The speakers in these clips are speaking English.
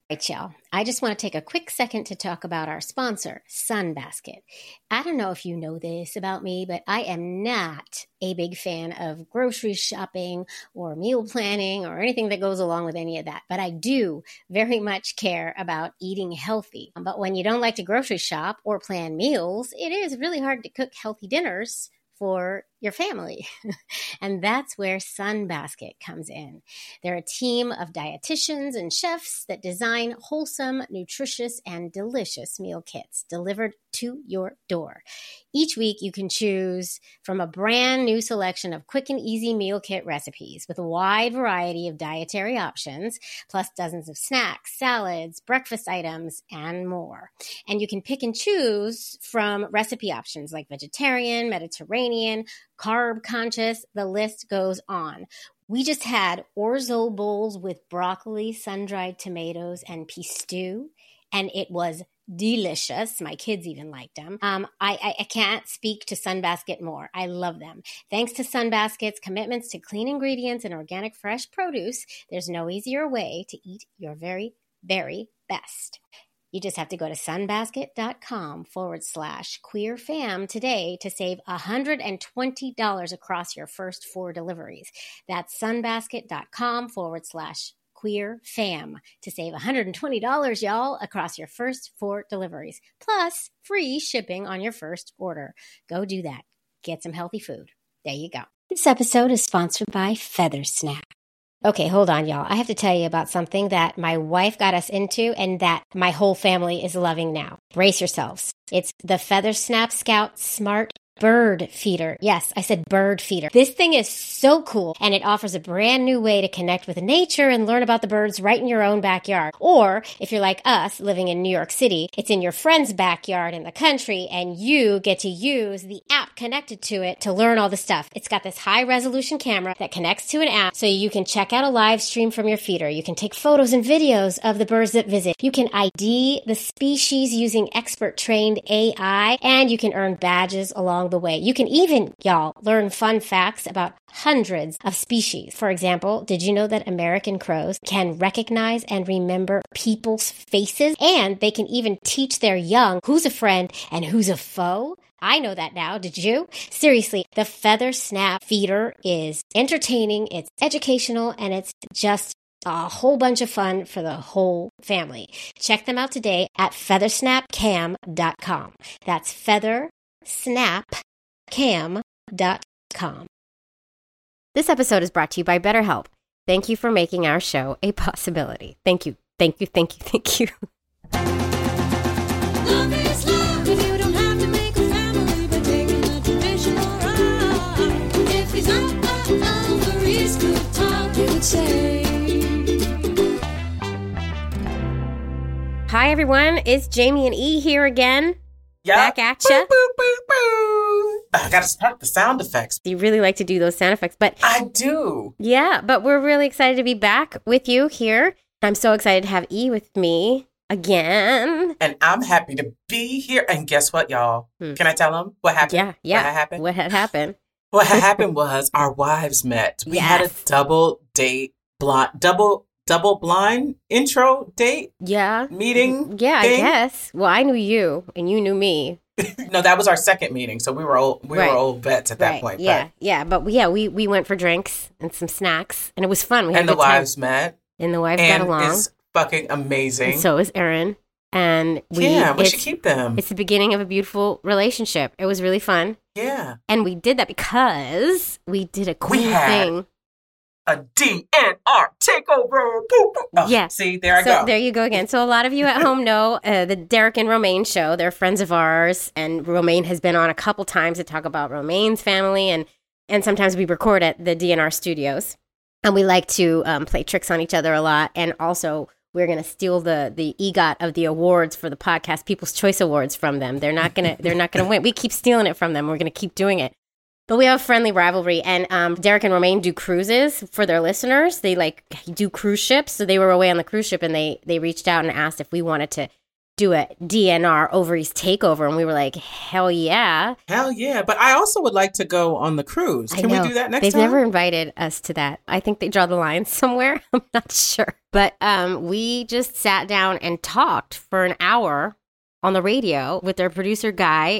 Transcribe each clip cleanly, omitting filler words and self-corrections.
Right, y'all. I just want to take a quick second to talk about our sponsor, Sunbasket. I don't know if you know this about me, but I am not a big fan of grocery shopping or meal planning or anything that goes along with any of that. But I do very much care about eating healthy. But when you don't like to grocery shop or plan meals, it is really hard to cook healthy dinners for your family. And that's where Sunbasket comes in. They're a team of dietitians and chefs that design wholesome, nutritious, and delicious meal kits delivered to your door. Each week, you can choose from a brand new selection of quick and easy meal kit recipes with a wide variety of dietary options, plus dozens of snacks, salads, breakfast items, and more. And you can pick and choose from recipe options like vegetarian, Mediterranean, carb conscious, the list goes on. We just had orzo bowls with broccoli, sun-dried tomatoes, and pea stew, and it was delicious. My kids even liked them. I can't speak to Sunbasket more. I love them. Thanks to Sunbasket's commitments to clean ingredients and organic fresh produce, there's no easier way to eat your very, very best. You just have to go to sunbasket.com/queerfam today to save $120 across your first 4 deliveries. That's sunbasket.com/queerfam to save $120, y'all, across your first 4 deliveries, plus free shipping on your first order. Go do that. Get some healthy food. There you go. This episode is sponsored by Feather Snap. Okay, hold on, y'all. I have to tell you about something that my wife got us into and that my whole family is loving now. Brace yourselves. It's the Feather Snap Scout Smart Bird Feeder. Yes, I said bird feeder. This thing is so cool, and it offers a brand new way to connect with nature and learn about the birds right in your own backyard. Or, if you're like us, living in New York City, it's in your friend's backyard in the country, and you get to use the app connected to it to learn all the stuff. It's got this high-resolution camera that connects to an app, so you can check out a live stream from your feeder. You can take photos and videos of the birds that visit. You can ID the species using expert-trained AI, and you can earn badges along the way. You can even, y'all, learn fun facts about hundreds of species. For example, did you know that American crows can recognize and remember people's faces? And they can even teach their young who's a friend and who's a foe? I know that now. Did you? Seriously, the Feather Snap Feeder is entertaining, it's educational, and it's just a whole bunch of fun for the whole family. Check them out today at feathersnapcam.com. That's feathersnapcam.com. This episode is brought to you by BetterHelp. Thank you for making our show a possibility. Thank you. Thank you. Thank you. Thank you. Love is love if you don't have to make a family by taking a traditional ride. If he's not over his good talk, they would say. Hi, everyone. It's Jamie and E here again. Yep. Back at ya. Boop, boop, boop, boop. I gotta start the sound effects. You really like to do those sound effects, but I do. yeah, but we're really excited to be back with you here. I'm so excited to have E with me again. And I'm happy to be here. And guess what, y'all? Can I tell them what happened? Yeah. What happened? What had happened? What had happened was our wives met. We had a Yes. double blind intro date meeting. Yeah, thing. I guess. Well, I knew you and you knew me. No, that was our second meeting. So we were old vets at that point. Yeah, But we went for drinks and some snacks, and it was fun. We had And a the good time. wives met. And the wives got And along. it's fucking amazing. And so is Erin. And we should keep them. It's the beginning of a beautiful relationship. It was really fun. Yeah. And we did that because we did a cool We had thing. a DNR takeover. Boop, boop. Oh, Yeah. See, there I So go. there you go again. So a lot of you at home know the Derek and Romaine show. They're friends of ours, and Romaine has been on a couple times to talk about Romaine's family, and sometimes we record at the DNR studios, and we like to play tricks on each other a lot, and also we're going to steal the EGOT of the awards for the podcast People's Choice Awards from them. They're not gonna win. We keep stealing it from them. We're gonna keep doing it. But we have a friendly rivalry, and Derek and Romaine do cruises for their listeners. They do cruise ships, so they were away on the cruise ship, and they reached out and asked if we wanted to do a DNR Ovaries takeover. And we were like, hell yeah. Hell yeah. But I also would like to go on the cruise. Can we do that next They've time? never invited us to that. I think they draw the line somewhere. I'm not sure. But we just sat down and talked for an hour on the radio with their producer guy,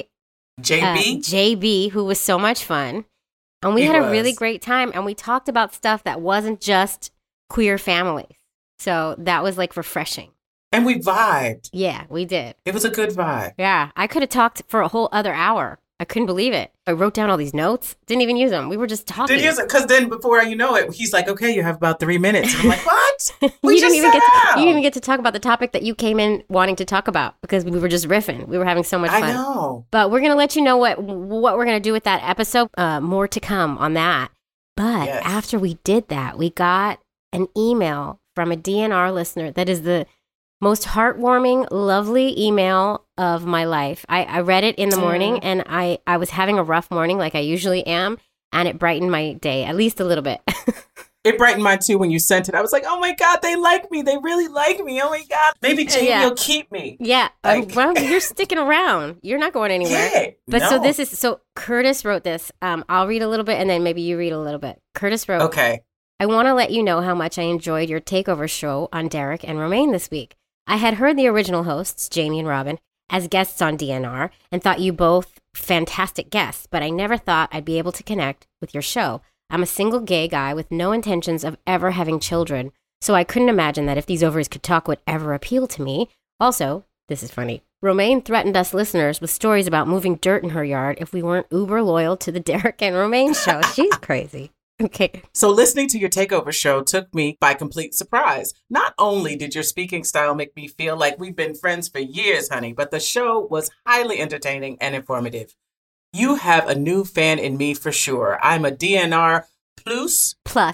JB, who was so much fun. And we had a really great time. And we talked about stuff that wasn't just queer families. So that was like refreshing. And we vibed. Yeah, we did. It was a good vibe. Yeah, I could have talked for a whole other hour. I couldn't believe it. I wrote down all these notes. Didn't even use them. We were just talking. Didn't use it because then before you know it, he's like, "Okay, you have about 3 minutes." And I'm like, "What? You didn't even get to talk about the topic that you came in wanting to talk about because we were just riffing. We were having so much fun. I know. But we're gonna let you know what we're gonna do with that episode. More to come on that. But after we did that, we got an email from a DNR listener that is the most heartwarming, lovely email of my life. I read it in the morning, and I was having a rough morning like I usually am, and it brightened my day, at least a little bit. It brightened mine too when you sent it. I was like, oh my God, they like me. They really like me. Oh my God. Maybe Jamie will keep me. Yeah. Well, you're sticking around. You're not going anywhere. Yeah, but so Curtis wrote this. I'll read a little bit, and then maybe you read a little bit. Curtis wrote, okay. I want to let you know how much I enjoyed your takeover show on Derek and Romaine this week. I had heard the original hosts, Jamie and Robin, as guests on DNR and thought you both fantastic guests, but I never thought I'd be able to connect with your show. I'm a single gay guy with no intentions of ever having children, so I couldn't imagine that if these ovaries could talk would ever appeal to me. Also, this is funny, Romaine threatened us listeners with stories about moving dirt in her yard if we weren't uber loyal to the Derek and Romaine show. She's crazy. Okay. So listening to your takeover show took me by complete surprise. Not only did your speaking style make me feel like we've been friends for years, honey, but the show was highly entertaining and informative. You have a new fan in me for sure. I'm a DNR Plus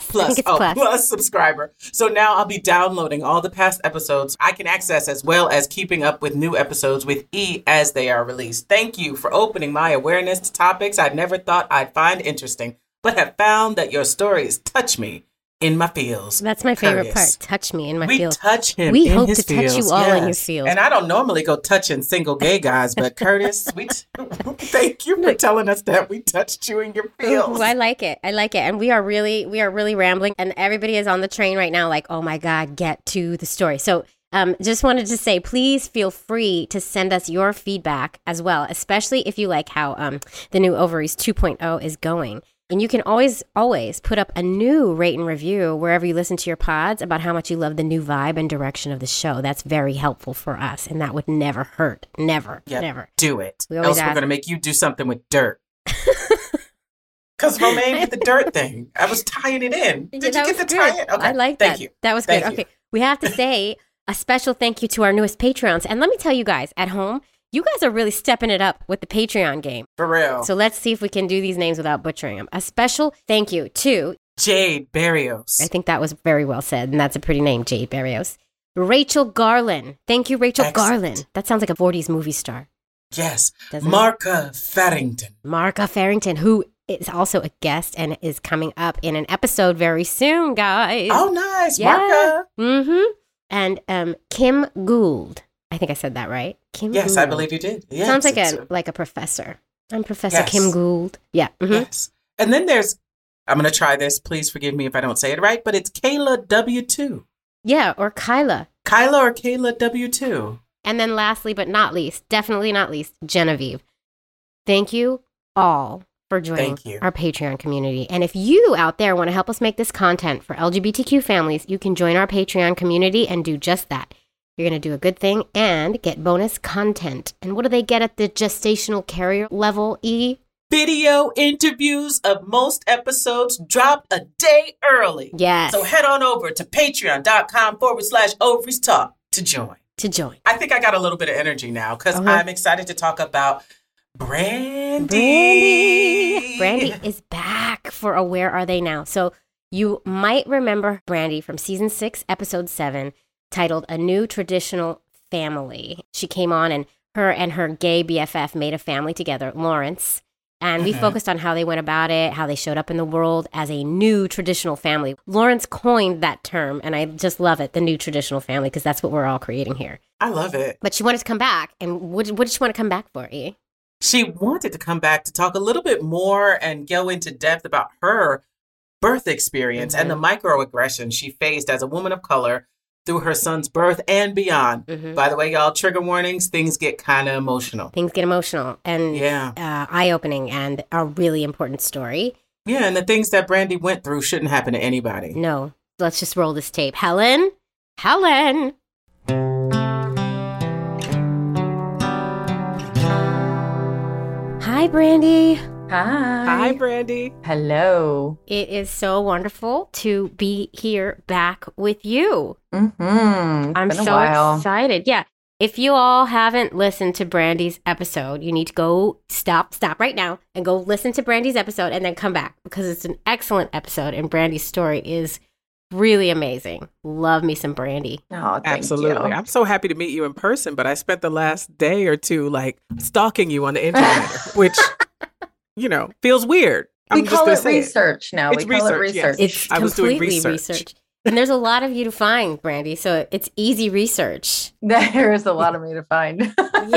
subscriber. So now I'll be downloading all the past episodes I can access as well as keeping up with new episodes with E as they are released. Thank you for opening my awareness to topics I never thought I'd find interesting, but have found that your stories touch me in my feels. That's my favorite part. Touch me in my feels. We touch him We in hope his to touch feels. you all in your feels. And I don't normally go touching single gay guys, but Curtis, thank you for telling us that we touched you in your feels. Ooh, I like it. And we are really rambling, and everybody is on the train right now like, oh my God, get to the story. So just wanted to say, please feel free to send us your feedback as well, especially if you like how the new Ovaries 2.0 is going. And you can always put up a new rate and review wherever you listen to your pods about how much you love the new vibe and direction of the show. That's very helpful for us, and that would never hurt. Never. Do it. Else we're going to make you do something with dirt. Because Romaine did the dirt thing. I was tying it in. Did you get the tie in? Okay. I like that. Thank you. That was good. Okay. We have to say a special thank you to our newest Patreons. And let me tell you guys, at home, you guys are really stepping it up with the Patreon game. For real. So let's see if we can do these names without butchering them. A special thank you to Jade Barrios. I think that was very well said, and that's a pretty name, Jade Barrios. Rachel Garland. Thank you, Rachel Garland. That sounds like a 40s movie star. Yes. Marka Farrington. Marka Farrington, who is also a guest and is coming up in an episode very soon, guys. Oh, nice. Yeah. Marka. Mm-hmm. And Kim Gould. I think I said that right. Kim Yes, Gould. I believe you did. Yes, sounds like a professor. I'm Professor Kim Gould. Yeah. Mm-hmm. Yes. And then I'm going to try this. Please forgive me if I don't say it right, but it's Kayla W2. Yeah, or Kyla. Kyla or Kayla W2. And then lastly, but not least, definitely not least, Genevieve. Thank you all for joining our Patreon community. And if you out there want to help us make this content for LGBTQ families, you can join our Patreon community and do just that. You're going to do a good thing and get bonus content. And what do they get at the gestational carrier level, E? Video interviews of most episodes dropped a day early. Yes. So head on over to patreon.com/ovaries talk to join. I think I got a little bit of energy now because I'm excited to talk about Brandy. Brandy is back for a Where Are They Now? So you might remember Brandy from season 6, episode 7, titled A New Traditional Family. She came on and her gay BFF made a family together, Lawrence. And we focused on how they went about it, how they showed up in the world as a new traditional family. Lawrence coined that term, and I just love it, the new traditional family, because that's what we're all creating here. I love it. But she wanted to come back. And what did she want to come back for, E? She wanted to come back to talk a little bit more and go into depth about her birth experience and the microaggressions she faced as a woman of color through her son's birth and beyond. By the way, y'all, trigger warnings, things get kind of emotional. Things get emotional and eye-opening and a really important story. Yeah, and the things that Brandy went through shouldn't happen to anybody. No, let's just roll this tape. Helen? Helen! Hi, Brandy. Hi, Brandy. Hello. It is so wonderful to be here back with you. I'm Been a so while. excited. Yeah. If you all haven't listened to Brandy's episode, you need to go stop right now and go listen to Brandy's episode and then come back because it's an excellent episode and Brandy's story is really amazing. Love me some Brandy. Oh, thank Absolutely. you. I'm so happy to meet you in person, but I spent the last day or two like stalking you on the internet, which, you know, feels weird. We I'm just call gonna it say research now. It's We call it research, yes. research. It's I was doing completely research. And there's a lot of you to find, Brandy, so it's easy research. There is a lot of me to find.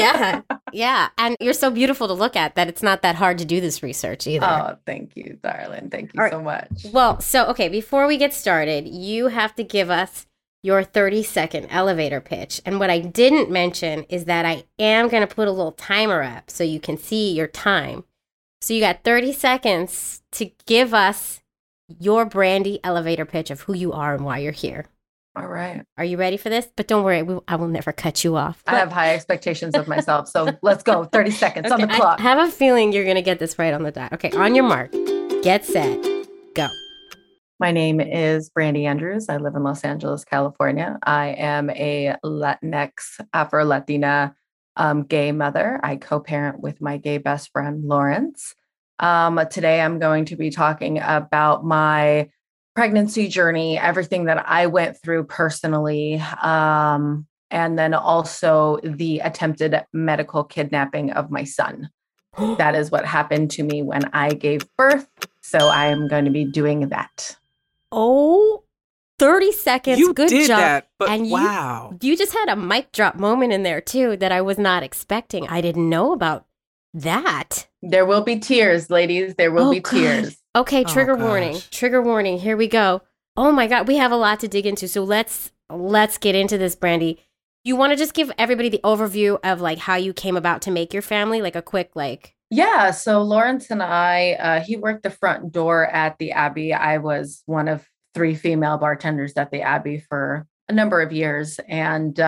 Yeah. And you're so beautiful to look at that it's not that hard to do this research either. Oh, thank you, darling. Thank you All right. so much. Well, so, okay, before we get started, you have to give us your 30-second elevator pitch. And what I didn't mention is that I am going to put a little timer up so you can see your time. So you got 30 seconds to give us your Brandy elevator pitch of who you are and why you're here. All right. Are you ready for this? But don't worry, I will never cut you off. I have high expectations of myself. So let's go. 30 seconds on the clock. I have a feeling you're going to get this right on the dot. Okay, on your mark, get set, go. My name is Brandy Andrews. I live in Los Angeles, California. I am a Latinx, Afro-Latina gay mother. I co-parent with my gay best friend, Lawrence. Today, I'm going to be talking about my pregnancy journey, everything that I went through personally, and then also the attempted medical kidnapping of my son. That is what happened to me when I gave birth. So I am going to be doing that. Oh, 30 seconds. You Good did job. that, but And wow. You just had a mic drop moment in there, too, that I was not expecting. I didn't know about that. There will be tears, ladies. There will be God. tears. Okay, Oh, trigger gosh. warning. Trigger warning. Here we go. Oh my God, we have a lot to dig into. So let's get into this, Brandy. You want to just give everybody the overview of like how you came about to make your family, like a quick Yeah, so Lawrence and I, he worked the front door at the Abbey. I was one of 3 female bartenders at the Abbey for a number of years. And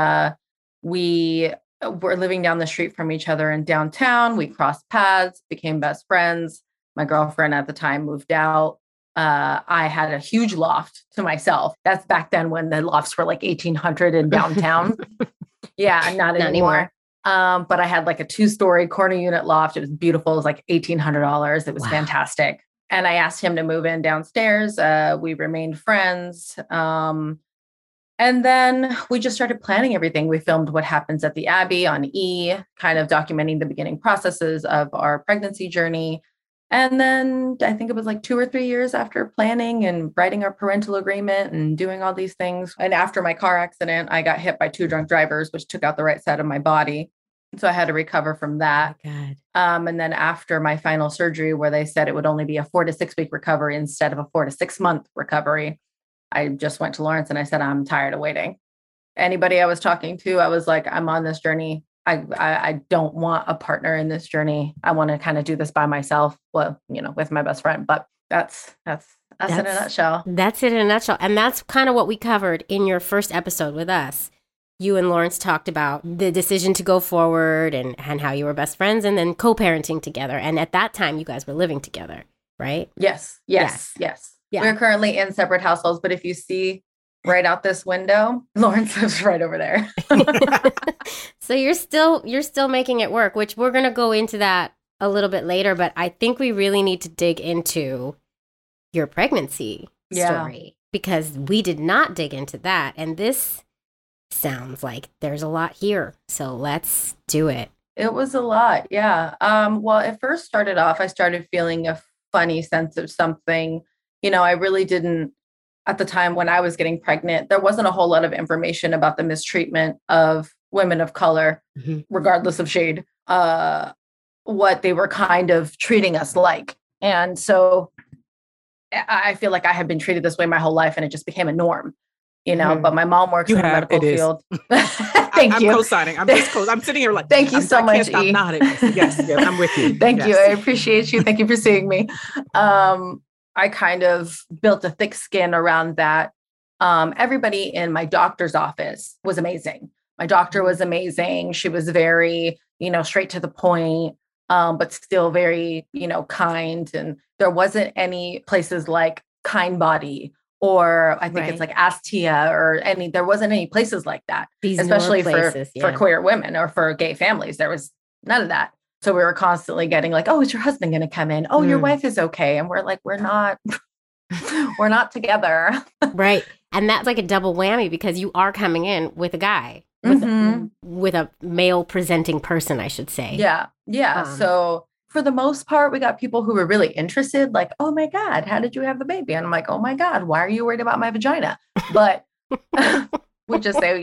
we were living down the street from each other in downtown. We crossed paths, became best friends. My girlfriend at the time moved out. I had a huge loft to myself. That's back then when the lofts were like 1,800 in downtown. Yeah, not anymore. But I had like a 2-story corner unit loft. It was beautiful. It was like $1,800. It was Wow. fantastic. And I asked him to move in downstairs. We remained friends. And then we just started planning everything. We filmed What Happens at the Abbey on E, kind of documenting the beginning processes of our pregnancy journey. And then I think it was like 2 or 3 years after planning and writing our parental agreement and doing all these things. And after my car accident, I got hit by 2 drunk drivers, which took out the right side of my body. So I had to recover from that. God. And then after my final surgery, where they said it would only be a 4 to 6 week recovery instead of a 4 to 6 month recovery, I just went to Lawrence and I said, I'm tired of waiting. Anybody I was talking to, I was like, I'm on this journey. I don't want a partner in this journey. I want to kind of do this by myself. Well, you know, with my best friend, but that's in a nutshell. That's it in a nutshell. And that's kind of what we covered in your first episode with us. You and Lawrence talked about the decision to go forward and how you were best friends and then co-parenting together. And at that time, you guys were living together, right? Yes. Yeah. We're currently in separate households, but if you see right out this window, Lawrence lives right over there. So you're still making it work, which we're going to go into that a little bit later. But I think we really need to dig into your pregnancy story because we did not dig into that. And this sounds like there's a lot here. So let's do it. It was a lot. Yeah. Well, it first started off, I started feeling a funny sense of something. I really didn't, at the time when I was getting pregnant, there wasn't a whole lot of information about the mistreatment of women of color, Mhm. regardless of shade, what they were kind of treating us like. And so I feel like I had been treated this way my whole life and it just became a norm, Mhm. but my mom works You in the have, medical it is. field. Thank I'm you. co-signing. I'm sitting here like, Thank you so I much, can't stop E. nodding. Yes, yes, I'm with you. Thank you. Yes. I appreciate you. Thank you for seeing me. I kind of built a thick skin around that. Everybody in my doctor's office was amazing. My doctor was amazing. She was very, straight to the point, but still very, kind. And there wasn't any places like Kind Body, or I think it's Right. like Astia, or there wasn't any places like that, These especially newer places, for yeah. queer women or for gay families. There was none of that. So we were constantly getting like, oh, is your husband going to come in? Oh, your Mm. wife is okay. And we're like, we're not, we're not together. Right. And that's like a double whammy because you are coming in with a guy, Mhm. with a male presenting person, I should say. Yeah. Yeah. Um, So for the most part, we got people who were really interested, like, oh my God, how did you have the baby? And I'm like, oh my God, why are you worried about my vagina? But we just say,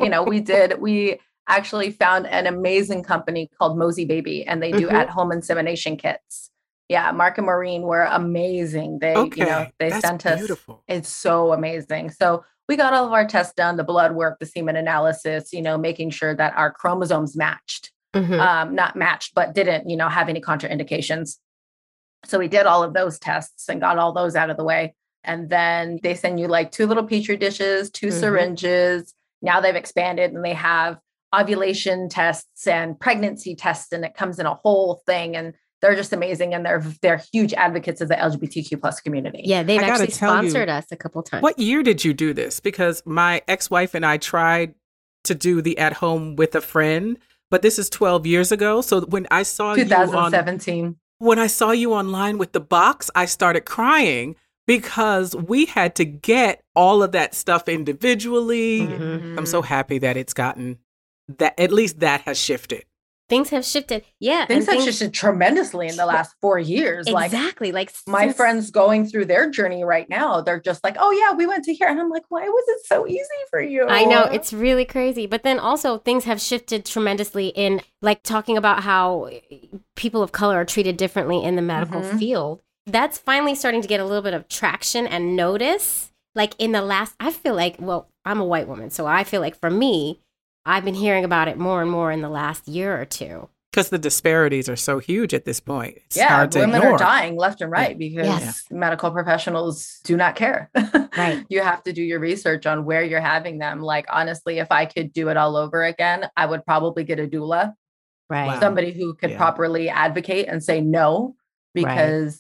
we actually found an amazing company called Mosey Baby, and they do Mhm. at-home insemination kits. Yeah, Mark and Maureen were amazing. They, Okay, they that's sent us. beautiful. It's so amazing. So we got all of our tests done, the blood work, the semen analysis, making sure that our chromosomes matched, Mhm. not matched, but didn't, have any contraindications. So we did all of those tests and got all those out of the way. And then they send you like 2 little petri dishes, 2 Mhm. syringes. Now they've expanded and they have ovulation tests and pregnancy tests, and it comes in a whole thing. And they're just amazing. And they're huge advocates of the LGBTQ plus community. Yeah, they've I gotta actually tell you, sponsored us a couple times. What year did you do this? Because my ex-wife and I tried to do the at home with a friend, but this is 12 years ago. So when I saw you 2017. when I saw you online with the box, I started crying because we had to get all of that stuff individually. Mhm. I'm so happy that it's gotten that, at least that has shifted. Things have shifted. Yeah. Things and have shifted tremendously in the last 4 years. Exactly. Like My since- friends going through their journey right now, they're just like, oh yeah, we went to here. And I'm like, why was it so easy for you? I know it's really crazy. But then also things have shifted tremendously in like talking about how people of color are treated differently in the medical Mhm. field. That's finally starting to get a little bit of traction and notice. Like in the last, I feel like, well, I'm a white woman. So I feel like for me, I've been hearing about it more and more in the last year or two. Because the disparities are so huge at this point. It's Yeah, hard to women ignore. are dying left and right because Yes. medical professionals do not care. Right. You have to do your research on where you're having them. Like, honestly, if I could do it all over again, I would probably get a doula, Right. Wow. somebody who could Yeah. properly advocate and say no, because,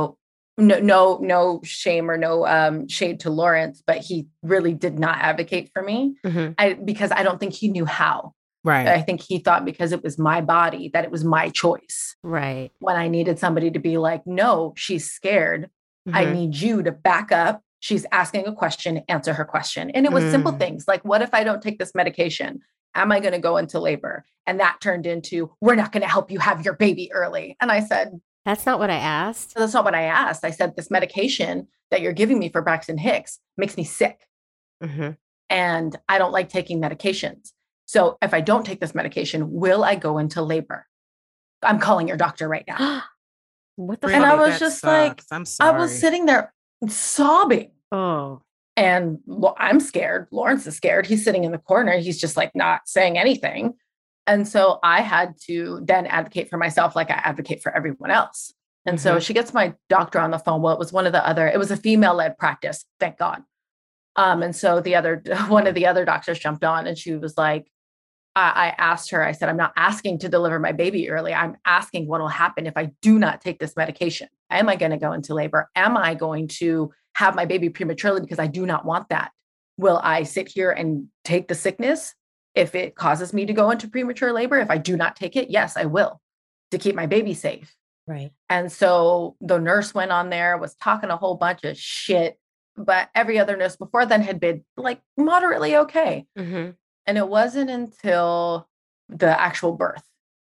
no shame or no shade to Lawrence, but he really did not advocate for me. Mhm. Because I don't think he knew how. Right. I think he thought because it was my body that it was my choice. Right. When I needed somebody to be like, no, she's scared. I Mhm. need you to back up. She's asking a question, answer her question. And it was simple Mm. things like, what if I don't take this medication? Am I going to go into labor? And that turned into, we're not going to help you have your baby early. And I said, That's not what I asked. that's not what I asked. I said, this medication that you're giving me for Braxton Hicks makes me sick. Mhm. And I don't like taking medications. So if I don't take this medication, will I go into labor? I'm calling your doctor right now. What the And I fuck? was That just like, sucks. I'm I sorry. was sitting there sobbing. Oh. And I'm scared. Lawrence is scared. He's sitting in the corner. He's just like not saying anything. And so I had to then advocate for myself like I advocate for everyone else. And so she gets my doctor on the phone. Well, it was it was a female-led practice, thank God. And so one of the other doctors jumped on and she was like, I asked her, I said, I'm not asking to deliver my baby early. I'm asking what will happen if I do not take this medication. Am I going to go into labor? Am I going to have my baby prematurely because I do not want that? Will I sit here and take the sickness if it causes me to go into premature labor? If I do not take it, yes, I will, to keep my baby safe. Right. And so the nurse went on there, was talking a whole bunch of shit, but every other nurse before then had been like moderately okay. Mm-hmm. And it wasn't until the actual birth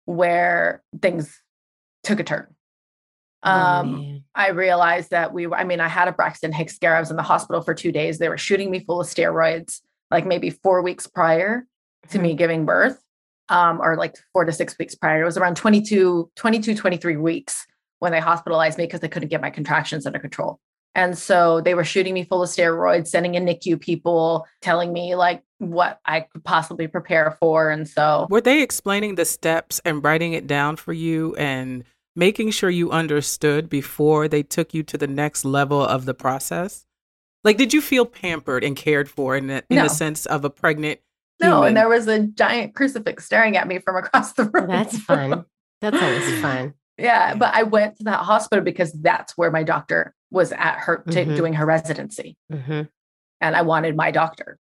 where things took a turn. man. I realized that I had a Braxton Hicks scare. I was in the hospital for 2 days. They were shooting me full of steroids, like maybe 4 weeks prior to me giving birth, or like 4 to 6 weeks prior. It was around 23 weeks when they hospitalized me because they couldn't get my contractions under control. And so they were shooting me full of steroids, sending in NICU people, telling me like what I could possibly prepare for. And so Were they explaining the steps and writing it down for you and making sure you understood before they took you to the next level of the process? Like, did you feel pampered and cared for in No. the sense of a pregnant no, human? and there was a giant crucifix staring at me from across the room. That's fun. That's always fun. Yeah, but I went to that hospital because that's where my doctor was at Mhm. doing her residency. hmm And I wanted my doctor.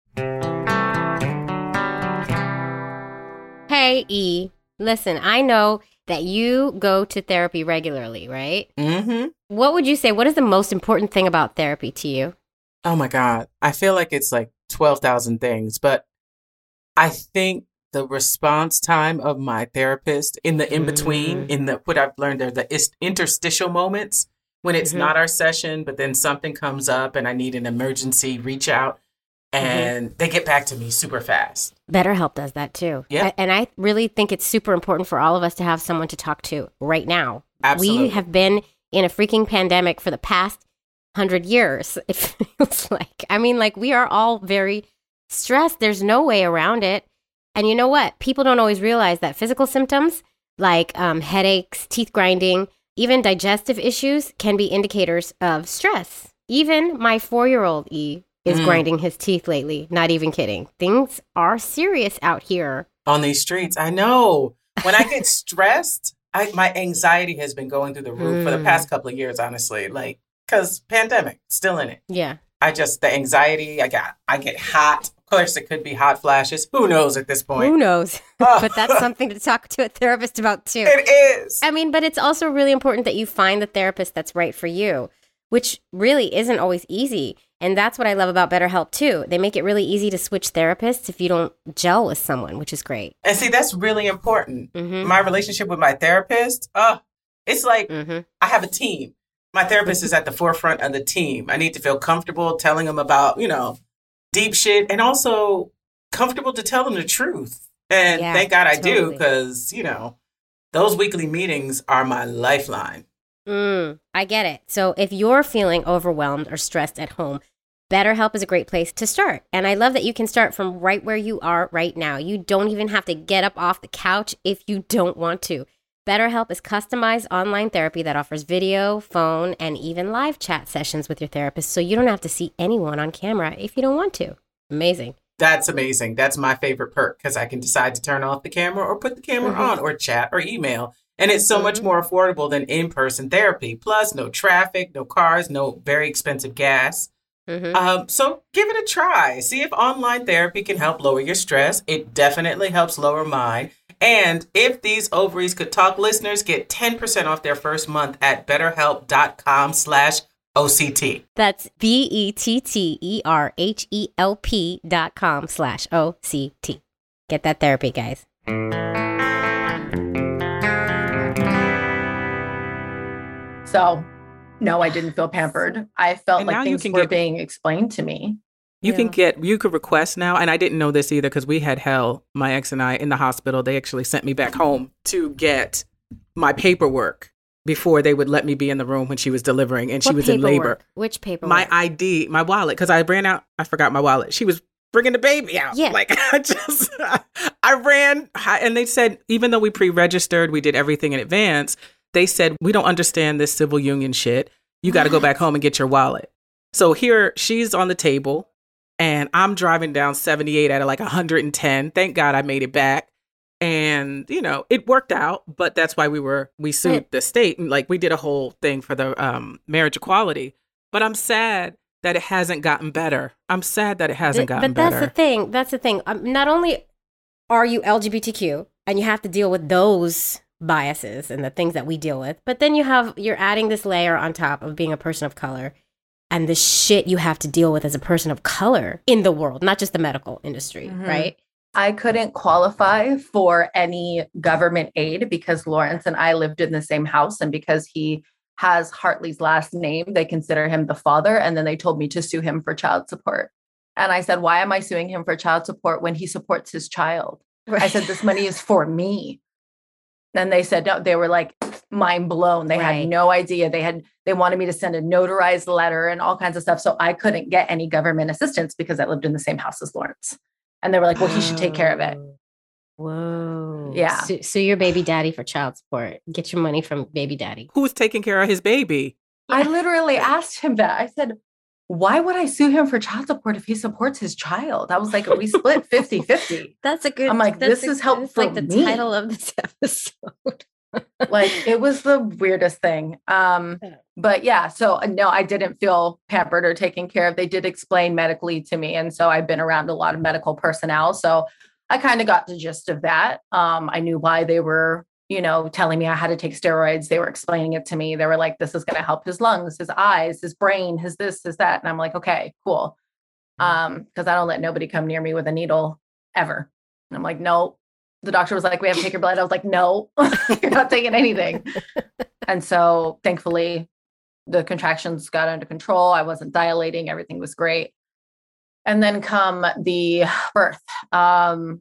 Hey, E, listen, I know that you go to therapy regularly, right? Mm-hmm. What would you say? What is the most important thing about therapy to you? Oh my God. I feel like it's like 12,000 things, but I think the response time of my therapist in the in between, in the what I've learned are the interstitial moments when it's Mhm. not our session, but then something comes up and I need an emergency reach out and they get back to me super fast. BetterHelp does that too. Yeah. And I really think it's super important for all of us to have someone to talk to right now. Absolutely. We have been in a freaking pandemic for the past 100 years, it feels like. I mean, like, we are all very stressed. There's no way around it. And you know what? People don't always realize that physical symptoms like headaches, teeth grinding, even digestive issues can be indicators of stress. Even my 4-year-old E is grinding his teeth lately. Not even kidding. Things are serious out here. On these streets. I know. When I get stressed, my anxiety has been going through the roof for the past couple of years, honestly. Like, because pandemic, still in it. Yeah. The anxiety, I get hot. Of course, it could be hot flashes. Who knows at this point? Who knows? But that's something to talk to a therapist about too. It is. I mean, but it's also really important that you find the therapist that's right for you, which really isn't always easy. And that's what I love about BetterHelp too. They make it really easy to switch therapists if you don't gel with someone, which is great. And see, that's really important. Mhm. My relationship with my therapist, it's like Mhm. I have a team. My therapist is at the forefront of the team. I need to feel comfortable telling them about, deep shit and also comfortable to tell them the truth. And Yeah, thank God I do totally. because, those weekly meetings are my lifeline. I get it. So if you're feeling overwhelmed or stressed at home, BetterHelp is a great place to start. And I love that you can start from right where you are right now. You don't even have to get up off the couch if you don't want to. BetterHelp is customized online therapy that offers video, phone, and even live chat sessions with your therapist, so you don't have to see anyone on camera if you don't want to. Amazing. That's amazing. That's my favorite perk because I can decide to turn off the camera or put the camera on or chat or email. And it's so much more affordable than in-person therapy. Plus, no traffic, no cars, no very expensive gas. So give it a try. See if online therapy can help lower your stress. It definitely helps lower mine. And if these ovaries could talk listeners get 10% off their first month at betterhelp.com/OCT. That's BETTERHELP.com/OCT. Get that therapy, guys. So, no, I didn't feel pampered. I felt And now like you things can were get- being explained to me. You could request now, and I didn't know this either because we had hell, my ex and I, in the hospital. They actually sent me back home to get my paperwork before they would let me be in the room when she was delivering, and she What was in labor. paperwork? Which paperwork? My ID, my wallet, because I ran out. I forgot my wallet. She was bringing the baby out. Yeah. Like I ran, and they said, even though we pre-registered, we did everything in advance. They said, we don't understand this civil union shit. You got to go back home and get your wallet. So here she's on the table. And I'm driving down 78 at like 110. Thank God I made it back. And, it worked out. But that's why we sued the state. And like we did a whole thing for the marriage equality. But I'm sad that it hasn't gotten better. I'm sad that it hasn't gotten better. But that's the thing. Not only are you LGBTQ and you have to deal with those biases and the things that we deal with, but then you're adding this layer on top of being a person of color. And the shit you have to deal with as a person of color in the world, not just the medical industry, right? I couldn't qualify for any government aid because Lawrence and I lived in the same house. And because he has Hartley's last name, they consider him the father. And then they told me to sue him for child support. And I said, why am I suing him for child support when he supports his child? I said, this money is for me. And they said, no, they were like mind blown. They Right. had no idea. They wanted me to send a notarized letter and all kinds of stuff. So I couldn't get any government assistance because I lived in the same house as Lawrence. And they were like, well, he should take care of it. Whoa. Yeah. Sue your baby daddy for child support. Get your money from baby daddy. Who's taking care of his baby? I literally asked him that. I said, why would I sue him for child support if he supports his child? I was like, we split 50-50. That's a good. I'm like, that's this is helpful It's like the me. title of this episode. Like, it was the weirdest thing. But yeah, so no, I didn't feel pampered or taken care of. They did explain medically to me. And so I've been around a lot of medical personnel. So I kind of got the gist of that. I knew why they were, telling me I had to take steroids. They were explaining it to me. They were like, this is going to help his lungs, his eyes, his brain, his this, his that. And I'm like, okay, cool. Because I don't let nobody come near me with a needle ever. And I'm like, no. The doctor was like, we have to take your blood. I was like, no, you're not taking anything. And so thankfully, the contractions got under control. I wasn't dilating. Everything was great. And then come the birth. All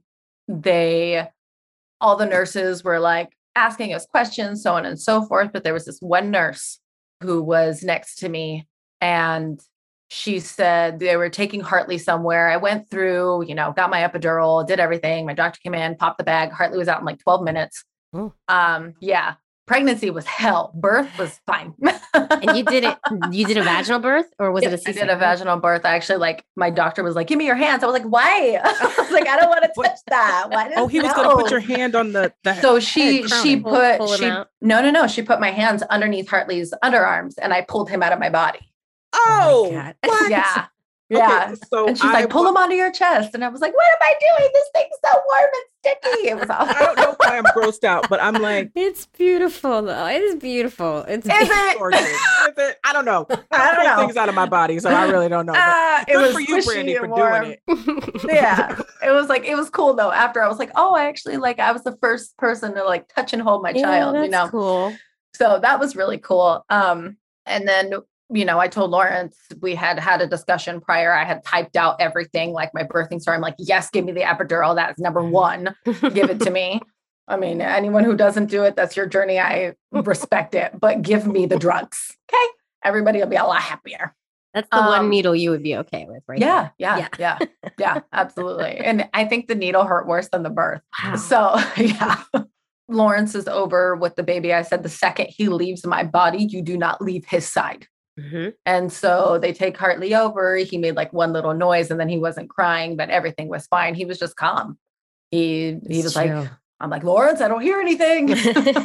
the nurses were like asking us questions, so on and so forth. But there was this one nurse who was next to me, and she said they were taking Hartley somewhere. I went through, got my epidural, did everything. My doctor came in, popped the bag. Hartley was out in like 12 minutes. Oh. Yeah. Pregnancy was hell. Birth was fine. And you did a vaginal birth, or was it a I C-section? did a vaginal birth. I actually my doctor was like, give me your hands. I was like, why? I was like, I don't want to touch that. Why Oh, he was going to put your hand on the So she Pull him out? No. She put my hands underneath Hartley's underarms and I pulled him out of my body. Oh, my God. what? Yeah. Okay, Yeah. so And she's like, pull him onto your chest. And I was like, what am I doing? This thing's so warm and sticky. It was awful. I don't know why I'm grossed out, but I'm like, It's beautiful, though. It is beautiful. It's Is it? gorgeous. Is it? I don't know. I don't pull know. things out of my body, so I really don't know. But It good was for you, squishy Brandy, for and warm. doing it. Yeah. It was cool though. After I was like, oh, I actually I was the first person to touch and hold my child, that's cool. So that was really cool. And then, I told Lawrence, we had a discussion prior. I had typed out everything, like my birthing story. I'm like, yes, give me the epidural. That's number one. Give it to me. I mean, anyone who doesn't do it, that's your journey. I respect it, but give me the drugs. Okay. Everybody will be a lot happier. That's the one needle you would be okay with, right? Yeah, absolutely. And I think the needle hurt worse than the birth. Wow. So yeah. Lawrence is over with the baby. I said, the second he leaves my body, you do not leave his side. Mm-hmm. And so they take Hartley over. He made one little noise and then he wasn't crying, but everything was fine. He was just calm. He was like, I'm like, Lawrence, I don't hear anything.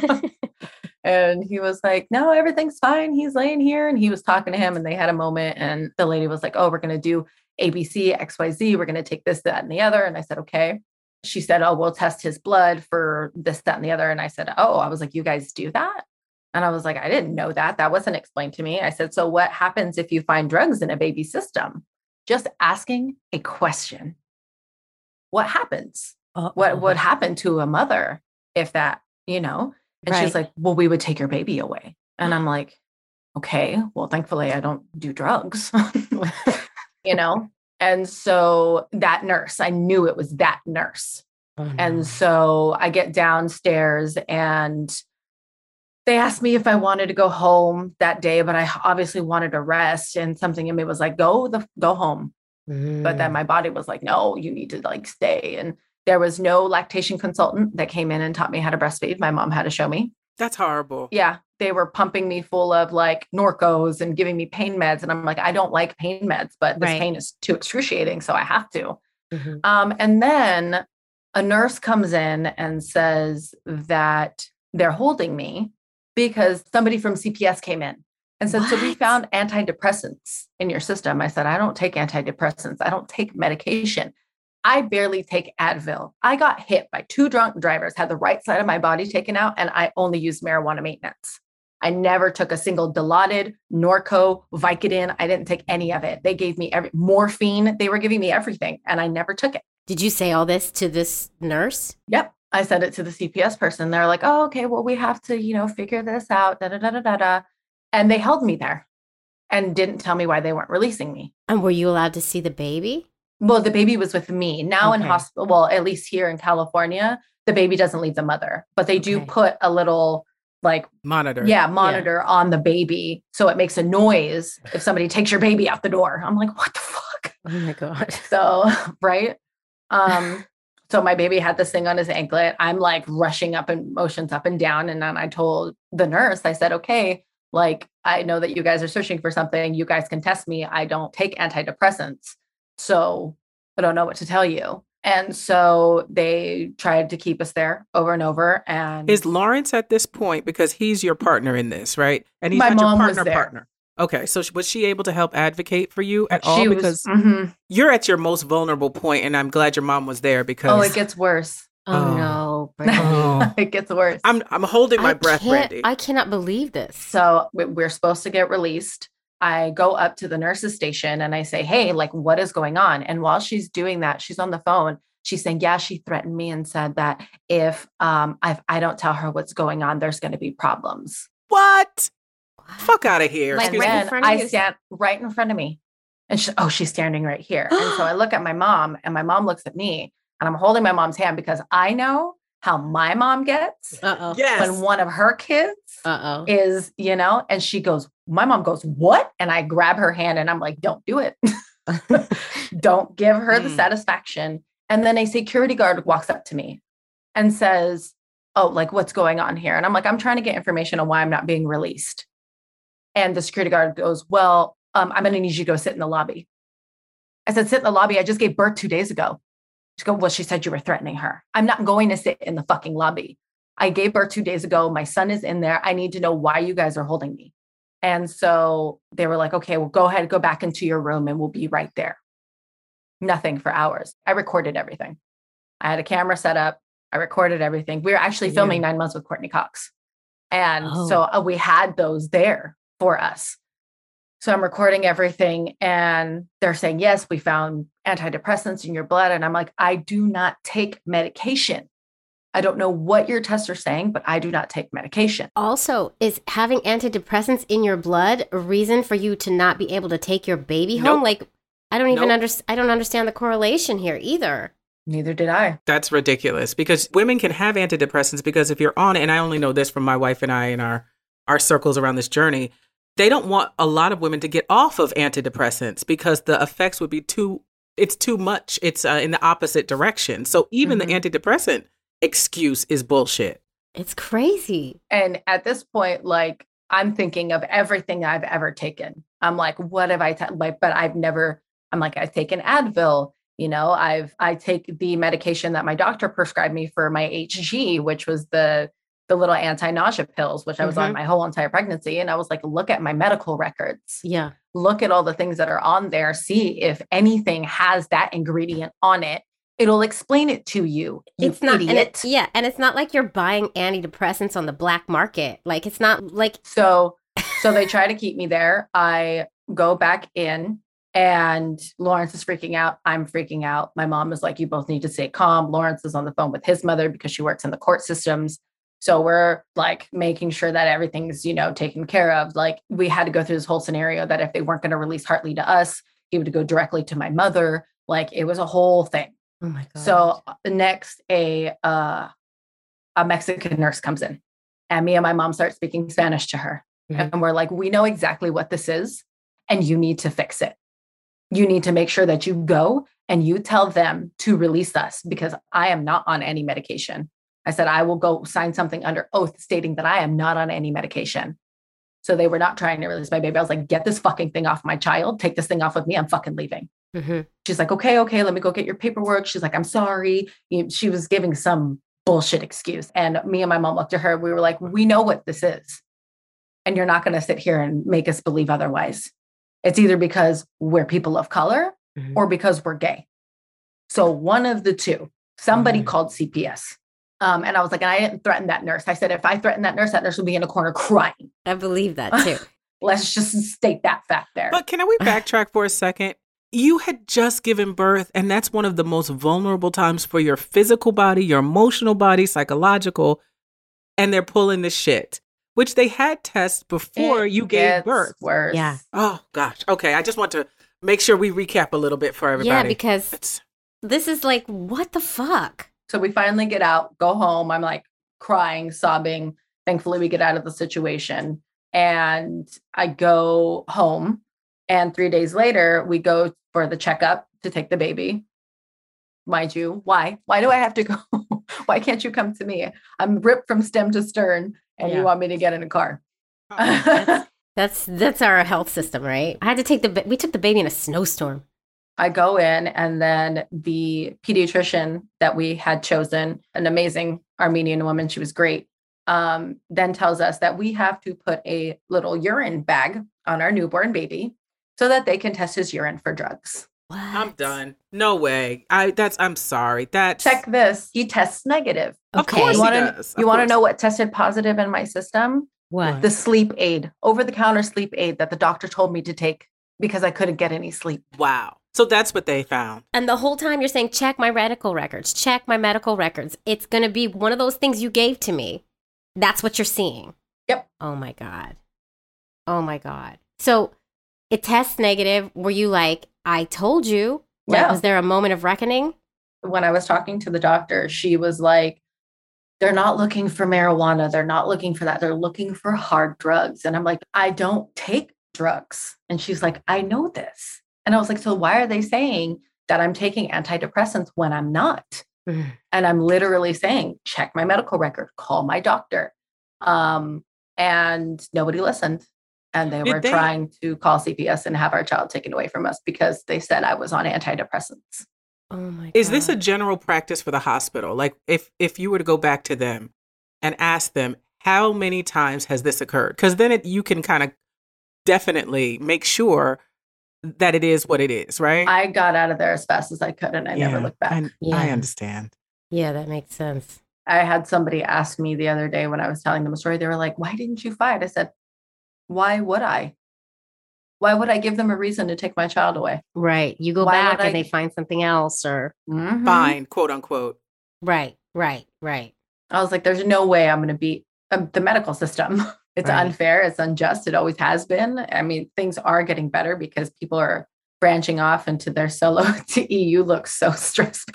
And he was like, no, everything's fine. He's laying here. And he was talking to him and they had a moment. And the lady was like, oh, we're going to do ABC, XYZ. We're going to take this, that, and the other. And I said, okay. She said, oh, we'll test his blood for this, that, and the other. And I said, oh, I was like, you guys do that? And I was like, I didn't know that. That wasn't explained to me. I said, so what happens if you find drugs in a baby's system? Just asking a question. What happens? What would happen to a mother if that, And she's like, well, we would take your baby away. And I'm like, okay, well, thankfully I don't do drugs, And so that nurse, I knew it was that nurse. Oh, no. And so I get downstairs and they asked me if I wanted to go home that day, but I obviously wanted to rest. And something in me was like, go home. But then my body was like, no, you need to stay. And there was no lactation consultant that came in and taught me how to breastfeed. My mom had to show me. That's horrible. Yeah. They were pumping me full of Norcos and giving me pain meds. And I'm like, I don't like pain meds, but this pain is too excruciating. So I have to. Mm-hmm. And then a nurse comes in and says that they're holding me because somebody from CPS came in and said, so we found antidepressants in your system. I said, I don't take antidepressants. I don't take medication. I barely take Advil. I got hit by 2 drunk drivers, had the right side of my body taken out, and I only used marijuana maintenance. I never took a single Dilaudid, Norco, Vicodin. I didn't take any of it. They gave me morphine. They were giving me everything, and I never took it. Did you say all this to this nurse? Yep. I said it to the CPS person. They're like, oh, okay, well, we have to, figure this out. Da, da, da, da, da, da. And they held me there and didn't tell me why they weren't releasing me. And were you allowed to see the baby? Well, the baby was with me. Now in Okay. hospital, well, at least here in California, the baby doesn't leave the mother, but they do Okay. put a little Monitor. monitor on the baby. So it makes a noise if somebody takes your baby out the door. I'm like, what the fuck? Oh my God. So, right. So my baby had this thing on his anklet. I'm like rushing up and motions up and down. And then I told the nurse, I said, okay, like, I know that you guys are searching for something. You guys can test me. I don't take antidepressants. So I don't know what to tell you. And so they tried to keep us there over and over. And Is Lawrence at this point, because he's your partner in this, right? And he's My not your mom was partner. there. Okay, so was she able to help advocate for you at all? she Because was, mhm. you're at your most vulnerable point, and I'm glad your mom was there because Oh, it gets worse. Oh, Oh. no, Brandy. Oh. It gets worse. I'm holding my breath, Brandy. I cannot believe this. So we're supposed to get released. I go up to the nurse's station and I say, hey, like, what is going on? And while she's doing that, she's on the phone. She's saying, yeah, she threatened me and said that if I don't tell her what's going on, there's going to be problems. What? Fuck out of here. Like, Excuse right me. in And front of I you? stand right in front of me. And she's standing right here. And so I look at my mom and my mom looks at me and I'm holding my mom's hand because I know how my mom gets Uh-oh. Yes. when one of her kids Uh-oh. is, and she goes, my mom goes, what? And I grab her hand and I'm like, don't do it. Don't give her the Mm. satisfaction. And then a security guard walks up to me and says, oh, like, what's going on here? And I'm like, I'm trying to get information on why I'm not being released. And the security guard goes, well, I'm going to need you to go sit in the lobby. I said, sit in the lobby. I just gave birth 2 days ago. She goes, well, she said you were threatening her. I'm not going to sit in the fucking lobby. I gave birth 2 days ago. My son is in there. I need to know why you guys are holding me. And so they were like, okay, well, go ahead, go back into your room and we'll be right there. Nothing for hours. I recorded everything. I had a camera set up. I recorded everything. We were actually filming 9 months with Courtney Cox. And Oh. so we had those there for us. So I'm recording everything and they're saying, yes, we found antidepressants in your blood. And I'm like, I do not take medication. I don't know what your tests are saying, but I do not take medication. Also, is having antidepressants in your blood a reason for you to not be able to take your baby home? Nope. Like, I don't even Nope. I don't understand the correlation here either. Neither did I. That's ridiculous because women can have antidepressants because if you're on it, and I only know this from my wife and I in our circles around this journey, they don't want a lot of women to get off of antidepressants because the effects would be it's too much. It's in the opposite direction. So even the antidepressant excuse is bullshit. It's crazy. And at this point, like, I'm thinking of everything I've ever taken. I'm like, what have I but I've taken Advil. I take the medication that my doctor prescribed me for my HG, which was the little anti-nausea pills, which I was on my whole entire pregnancy. And I was like, look at my medical records. Yeah. Look at all the things that are on there. See if anything has that ingredient on it. It'll explain it to you. You It's not, idiot. and it's not like you're buying antidepressants on the black market. Like, it's not like, So they try to keep me there. I go back in and Lawrence is freaking out. I'm freaking out. My mom is like, you both need to stay calm. Lawrence is on the phone with his mother because she works in the court systems. So we're like making sure that everything's, taken care of. Like, we had to go through this whole scenario that if they weren't going to release Hartley to us, he would go directly to my mother. Like, it was a whole thing. oh my God. So next, a Mexican nurse comes in and me and my mom start speaking Spanish to her. Mhm. And we're like, we know exactly what this is and you need to fix it. You need to make sure that you go and you tell them to release us because I am not on any medication. I said, I will go sign something under oath stating that I am not on any medication. So they were not trying to release my baby. I was like, get this fucking thing off my child. Take this thing off of me. I'm fucking leaving. Mhm. She's like, okay, let me go get your paperwork. She's like, I'm sorry. She was giving some bullshit excuse. And me and my mom looked at her. We were like, we know what this is. And you're not going to sit here and make us believe otherwise. It's either because we're people of color Mhm. or because we're gay. So one of the two, somebody called CPS. And I was like, and I didn't threaten that nurse. I said, if I threaten that nurse would be in a corner crying. I believe that too. Let's just state that fact there. But can we backtrack for a second? you had just given birth, and that's one of the most vulnerable times for your physical body, your emotional body, psychological, and they're pulling the shit, which they had tests before It you gave gets birth. Worse. Yeah. Oh, gosh. Okay, I just want to make sure we recap a little bit for everybody. Yeah, because It's- this is like, what the fuck? So we finally get out, go home. I'm like crying, sobbing. Thankfully, we get out of the situation. And I go home. And 3 days later, we go for the checkup to take the baby. Mind you, why? Why do I have to go? Why can't you come to me? I'm ripped from stem to stern, and Yeah. you want me to get in a car. That's our health system, right? I had to take we took the baby in a snowstorm. I go in, and then the pediatrician that we had chosen, an amazing Armenian woman, she was great, then tells us that we have to put a little urine bag on our newborn baby so that they can test his urine for drugs. What? I'm done. No way. I'm sorry. That's Check this. He tests negative. Of Okay. course You he want does. to Of course. know what tested positive in my system? What? The sleep aid, over-the-counter sleep aid that the doctor told me to take because I couldn't get any sleep. Wow. So that's what they found. And the whole time you're saying, check my medical records, check my medical records. It's going to be one of those things you gave to me. That's what you're seeing. Yep. Oh my God. Oh my God. So it tests negative. Were you like, I told you? Like, Yeah. was there a moment of reckoning? When I was talking to the doctor, she was like, they're not looking for marijuana. They're not looking for that. They're looking for hard drugs. And I'm like, I don't take drugs. And she's like, I know this. And I was like, so why are they saying that I'm taking antidepressants when I'm not? Mm. And I'm literally saying, check my medical record, call my doctor. And nobody listened. And they Did were they- trying to call CPS and have our child taken away from us because they said I was on antidepressants. Oh my God. Is this a general practice for the hospital? Like if you were to go back to them and ask them, how many times has this occurred? Because then you can kind of definitely make sure that it is what it is, right? I got out of there as fast as I could and I never looked back. I Yeah. understand. Yeah, that makes sense. I had somebody ask me the other day when I was telling them a story, they were like, why didn't you fight? I said, why would I? Why would I give them a reason to take my child away? Right. You go Why back would and I- they find something else or Mhm. Fine, quote unquote. right. I was like, there's no way I'm going to beat the medical system. It's Right. unfair. It's unjust. It always has been. I mean, things are getting better because people are branching off into their solo to EU looks so stressful.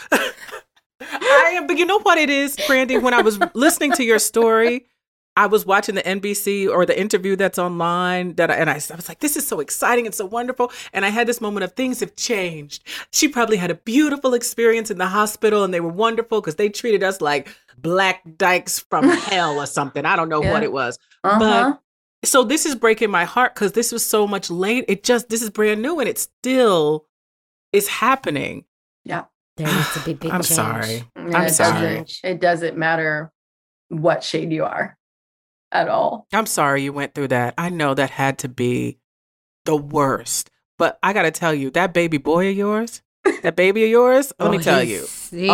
I am, but you know what it is, Brandy? When I was listening to your story, I was watching the NBC or the interview that's online and I was like, this is so exciting and so wonderful. And I had this moment of things have changed. She probably had a beautiful experience in the hospital and they were wonderful because they treated us like black dykes from hell or something. I don't know Yeah. what it was. Uh-huh. So this is breaking my heart because this was so much late. This is brand new and it still is happening. There needs to be big I'm change. sorry. Yeah, I'm it sorry. doesn't- It doesn't matter what shade you are at all. I'm sorry you went through that. I know that had to be the worst. But I got to tell you, that baby boy of yours, let me tell you.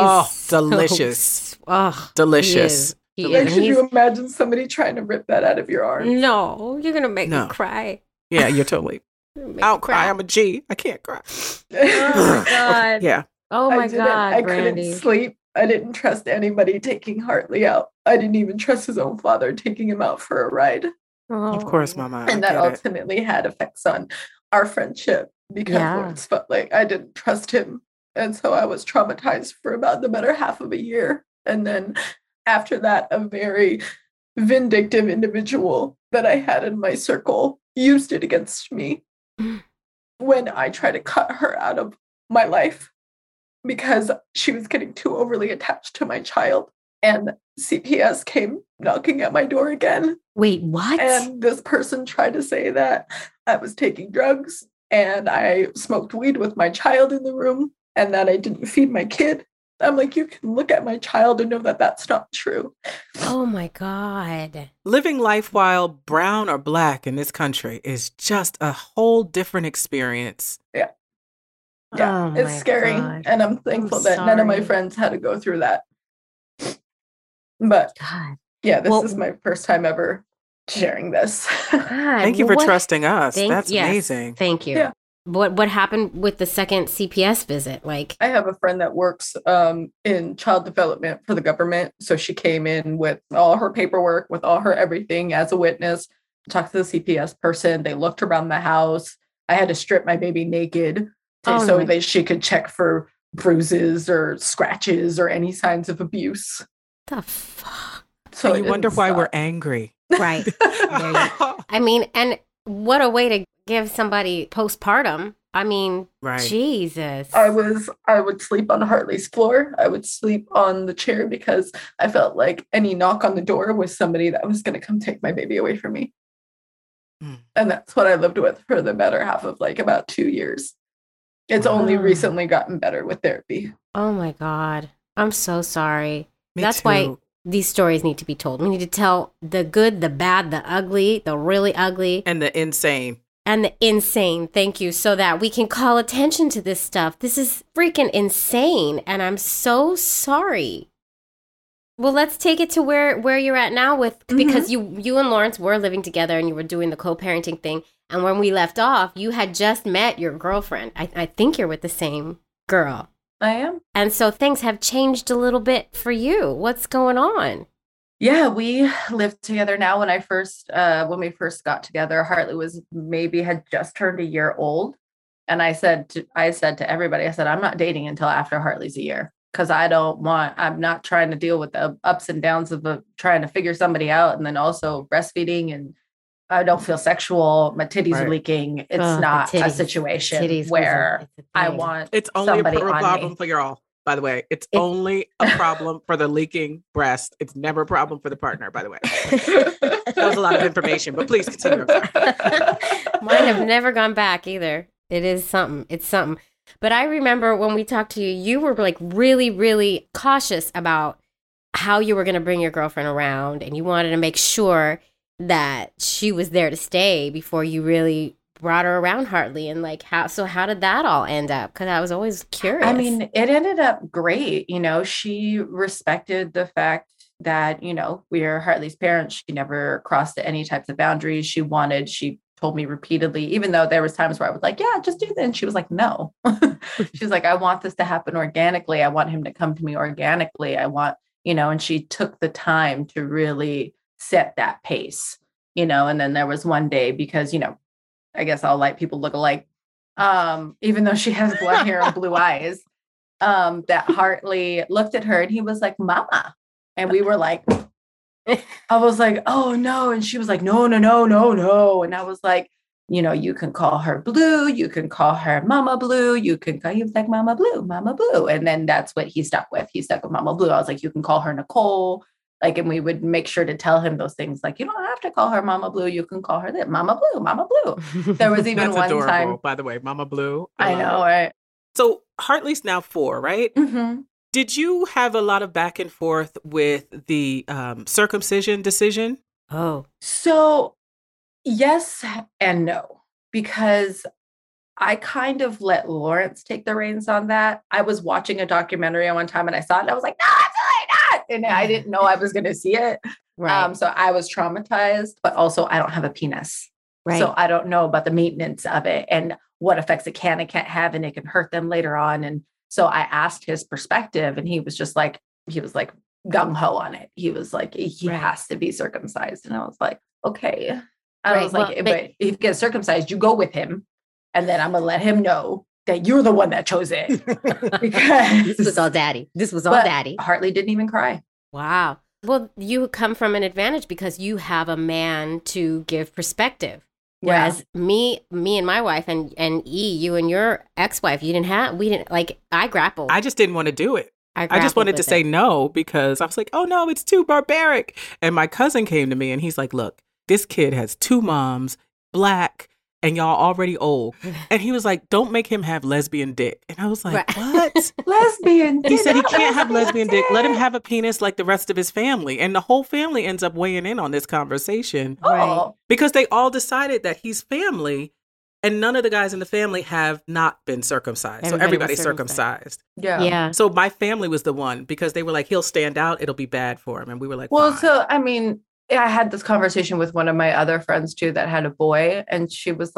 Delicious. Oh, Delicious. He is. Like, And could he's- you imagine somebody trying to rip that out of your arm? No, you're gonna make No. me cry. Yeah, you're totally. You're gonna I make don't me cry. I'm a G. I can't cry. Oh my God. Yeah. Oh my God, I Brandy. couldn't sleep. I didn't trust anybody taking Hartley out. I didn't even trust his own father taking him out for a ride. Of course, Mama. And that ultimately had effects on our friendship because Yeah. Lawrence felt like I didn't trust him. And so I was traumatized for about the better half of a year. And then after that, a very vindictive individual that I had in my circle used it against me when I tried to cut her out of my life because she was getting too overly attached to my child. And CPS came knocking at my door again. Wait, what? And this person tried to say that I was taking drugs and I smoked weed with my child in the room and that I didn't feed my kid. I'm like, you can look at my child and know that that's not true. Oh my God. Living life while brown or black in this country is just a whole different experience. Yeah, Oh it's my scary. God. And I'm thankful that none of my sorry. friends had to go through that. But God. yeah, this Well- is my first time ever sharing this. God. Thank you well, for what- trusting us. Thank- That's yes, amazing. Thank you. Yeah. What happened with the second CPS visit? Like, I have a friend that works in child development for the government. So she came in with all her paperwork, with all her everything as a witness, talked to the CPS person. They looked around the house. I had to strip my baby naked so that she could check for bruises or scratches or any signs of abuse. the fuck? So you it wonder didn't why we're stop. angry. Right. There you- I mean, and what a way to give somebody postpartum. I mean, Right. Jesus. I would sleep on Hartley's floor. I would sleep on the chair because I felt like any knock on the door was somebody that was going to come take my baby away from me. Mm. And that's what I lived with for the better half of like about 2 years. It's only Wow. recently gotten better with therapy. Oh my God. I'm so sorry. Me That's too. why these stories need to be told. We need to tell the good, the bad, the ugly, the really ugly, And the insane. and the insane. Thank you. So that we can call attention to this stuff. This is freaking insane. And I'm so sorry. Well, let's take it to where you're at now with, because you and Lawrence were living together and you were doing the co-parenting thing. And when we left off, you had just met your girlfriend. I think you're with the same girl. I am. And so things have changed a little bit for you. What's going on? Yeah, we live together now. When we first got together, Hartley had just turned a year old. And I said to everybody, I said, I'm not dating until after Hartley's a year. Because I'm not trying to deal with the ups and downs of trying to figure somebody out. And then also breastfeeding, and I don't feel sexual. My titties are Right. leaking. It's Oh, the not a titties. situation Titties was where it's a I thing. want It's only a somebody on problem me. for y'all, by the way. It's It- only a problem for the leaking breast. It's never a problem for the partner, by the way. That was a lot of information, but please continue. I'm sorry. Mine have never gone back either. It is something. It's something. But I remember when we talked to you, you were like really, really cautious about how you were going to bring your girlfriend around, and you wanted to make sure that she was there to stay before you really brought her around Hartley. And like, how did that all end up? Because I was always curious. I mean, it ended up great. You know, she respected the fact that, you know, we are Hartley's parents. She never crossed any types of boundaries. She told me repeatedly, even though there was times where I was like, yeah, just do that. And she was like, no. She's like, I want this to happen organically. I want him to come to me organically. I want, you know, and she took the time to really set that pace, you know. And then there was one day, because, you know, I guess all light people look alike. Even though she has blonde hair and blue eyes, that Hartley looked at her and he was like, Mama. And we were like, I was like, oh no. And she was like, no. And I was like, you know, you can call her Blue. You can call her Mama Blue. He was like, Mama Blue, Mama Blue. And then that's what he stuck with. He stuck with Mama Blue. I was like, you can call her Nicole. Like, and we would make sure to tell him those things. Like, you don't have to call her Mama Blue. You can call her that, Mama Blue, Mama Blue. There was even That's one adorable, time. by the way. Mama Blue. I love know, it. right? So Hartley's now 4, right? Mm-hmm. Did you have a lot of back and forth with the circumcision decision? oh, So, yes and no, because I kind of let Lawrence take the reins on that. I was watching a documentary at one time and I saw it and I was like, no, absolutely not. And I didn't know I was going to see it. right. So I was traumatized, but also I don't have a penis. right. So I don't know about the maintenance of it and what effects it can and can't have, and it can hurt them later on. And so I asked his perspective, and he was like gung ho on it. He was like, he Right. has to be circumcised. And I was like, okay. I Right, was like, well, but if he gets circumcised, you go with him. And then I'm going to let him know that you're the one that chose it. Because this was all daddy. This was all But daddy. Hartley didn't even cry. Wow. Well, you come from an advantage because you have a man to give perspective. Whereas me and my wife and you and your ex-wife, we didn't like, I grappled. I just didn't want to do it. I just grappled wanted to with say it. no because I was like, oh no, it's too barbaric. And my cousin came to me and he's like, look, this kid has 2 moms, Black, and y'all already old. And he was like, don't make him have lesbian dick. And I was like, Right. what? Lesbian. He said he can't have lesbian dick. Let him have a penis like the rest of his family. And the whole family ends up weighing in on this conversation Oh, because they all decided that he's family and none of the guys in the family have not been circumcised. So Everybody was everybody's circumcised. circumcised. yeah. Yeah. So my family was the one because they were like, he'll stand out. It'll be bad for him. And we were like, Well, fine. so I mean, I had this conversation with one of my other friends too that had a boy, and she was like,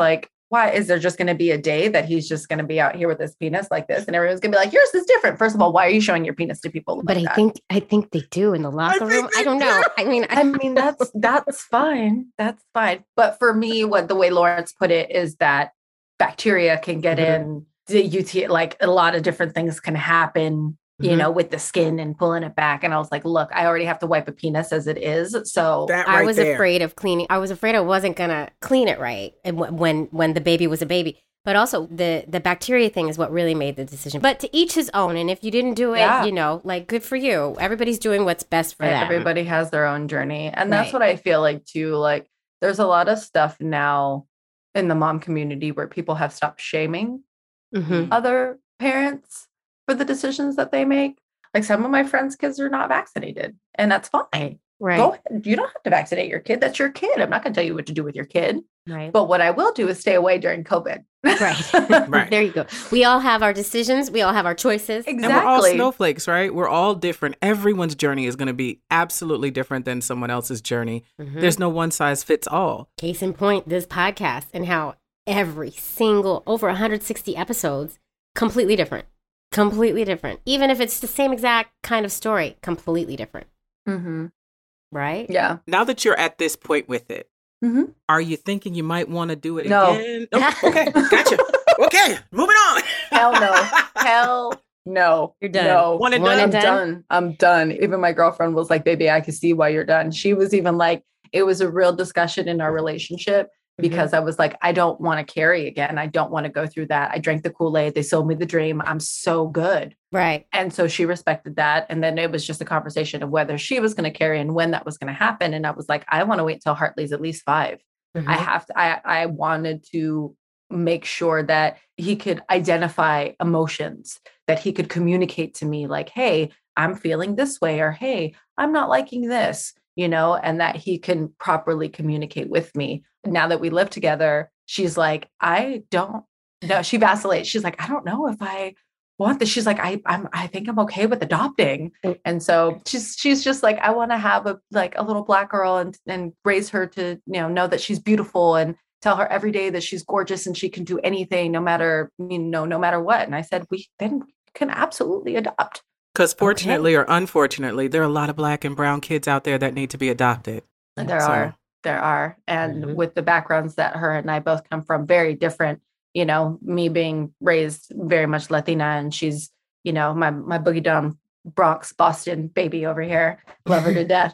why is there just going to be a day that he's just going to be out here with his penis like this? And everyone's going to be like, yours is different. First of all, why are you showing your penis to people? But like I that? think they do in the locker think room. I they don't know. do. I mean, That's fine. That's fine. But for me, what the way Lawrence put it is that bacteria can get in the UTI, like a lot of different things can happen, you know, with the skin and pulling it back. And I was like, look, I already have to wipe a penis as it is. So That I right was there. afraid of cleaning. I was afraid I wasn't gonna clean it right, and when the baby was a baby. But also the bacteria thing is what really made the decision. But to each his own. And if you didn't do it, Yeah. you know, like good for you. Everybody's doing what's best for them. everybody has their own journey. And that's Right. what I feel like too. Like there's a lot of stuff now in the mom community where people have stopped shaming Mhm. other parents for the decisions that they make. Like some of my friends' kids are not vaccinated, and that's fine. Right. Go ahead. You don't have to vaccinate your kid. That's your kid. I'm not going to tell you what to do with your kid. Right. But what I will do is stay away during COVID. Right. Right. There you go. We all have our decisions. We all have our choices. Exactly. And we're all snowflakes, right? We're all different. Everyone's journey is going to be absolutely different than someone else's journey. Mhm. There's no one size fits all. Case in point, this podcast and how every single over 160 episodes, completely different. Completely different. Even if it's the same exact kind of story, completely different. Mm-hmm. Right? Yeah. Now that you're at this point with it, Mm-hmm. are you thinking you might want to do it No. again? Oh, okay, gotcha. Okay, moving on. Hell no. Hell no. You're done. No. One and One done. and I'm done? done. I'm done. Even my girlfriend was like, baby, I can see why you're done. She was even like, it was a real discussion in our relationship because I was like, I don't want to carry again. I don't want to go through that. I drank the Kool-Aid. They sold me the dream. I'm so good. Right. And so she respected that. And then it was just a conversation of whether she was going to carry and when that was going to happen. And I was like, I want to wait till Hartley's at least 5. I have to, I wanted to make sure that he could identify emotions, that he could communicate to me like, hey, I'm feeling this way, or hey, I'm not liking this, you know, and that he can properly communicate with me. Now that we live together, she's like, I don't know. She vacillates. She's like, I don't know if I want this. She's like, I think I'm okay with adopting. And so she's just like, I want to have a little black girl and raise her to, know that she's beautiful and tell her every day that she's gorgeous and she can do anything, no matter what. And I said, we then can absolutely adopt. Because fortunately or unfortunately, there are a lot of black and brown kids out there that need to be adopted. There So- are. And Mhm. with the backgrounds that her and I both come from, very different, me being raised very much Latina, and she's, my boogie down Bronx, Boston baby over here, love her to death.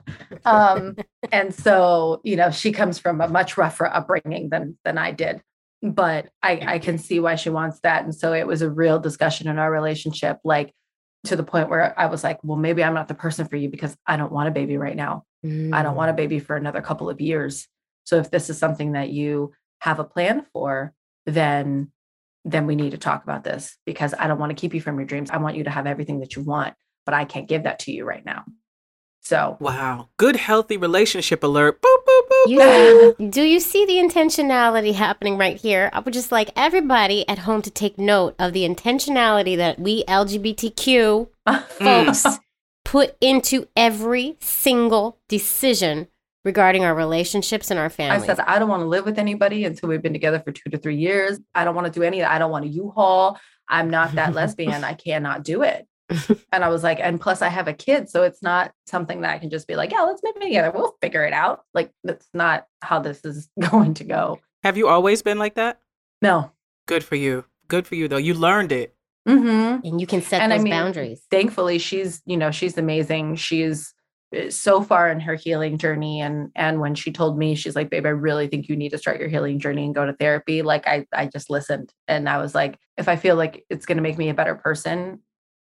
And so, she comes from a much rougher upbringing than I did, but I can see why she wants that. And so it was a real discussion in our relationship, like to the point where I was like, well, maybe I'm not the person for you because I don't want a baby right now. I don't want a baby for another couple of years. So if this is something that you have a plan for, then we need to talk about this, because I don't want to keep you from your dreams. I want you to have everything that you want, but I can't give that to you right now. So Wow. Good, healthy relationship alert. Boop, boop, boop. Do you see the intentionality happening right here? I would just like everybody at home to take note of the intentionality that we LGBTQ folks put into every single decision regarding our relationships and our I families. said, I don't want to live with anybody until we've been together for 2 to 3 years. I don't want to do any of that. I don't want a U-Haul. I'm not that lesbian. I cannot do it. And I was like, and plus I have a kid. So it's not something that I can just be like, yeah, let's make it together. We'll figure it out. Like, that's not how this is going to go. Have you always been like that? No. Good for you. Good for you, though. You learned it. Mm-hmm. and you can set And those I mean, boundaries. Thankfully, she's amazing. She's so far in her healing journey. And when she told me, she's like, babe, I really think you need to start your healing journey and go to therapy. Like I just listened, and I was like, if I feel like it's going to make me a better person,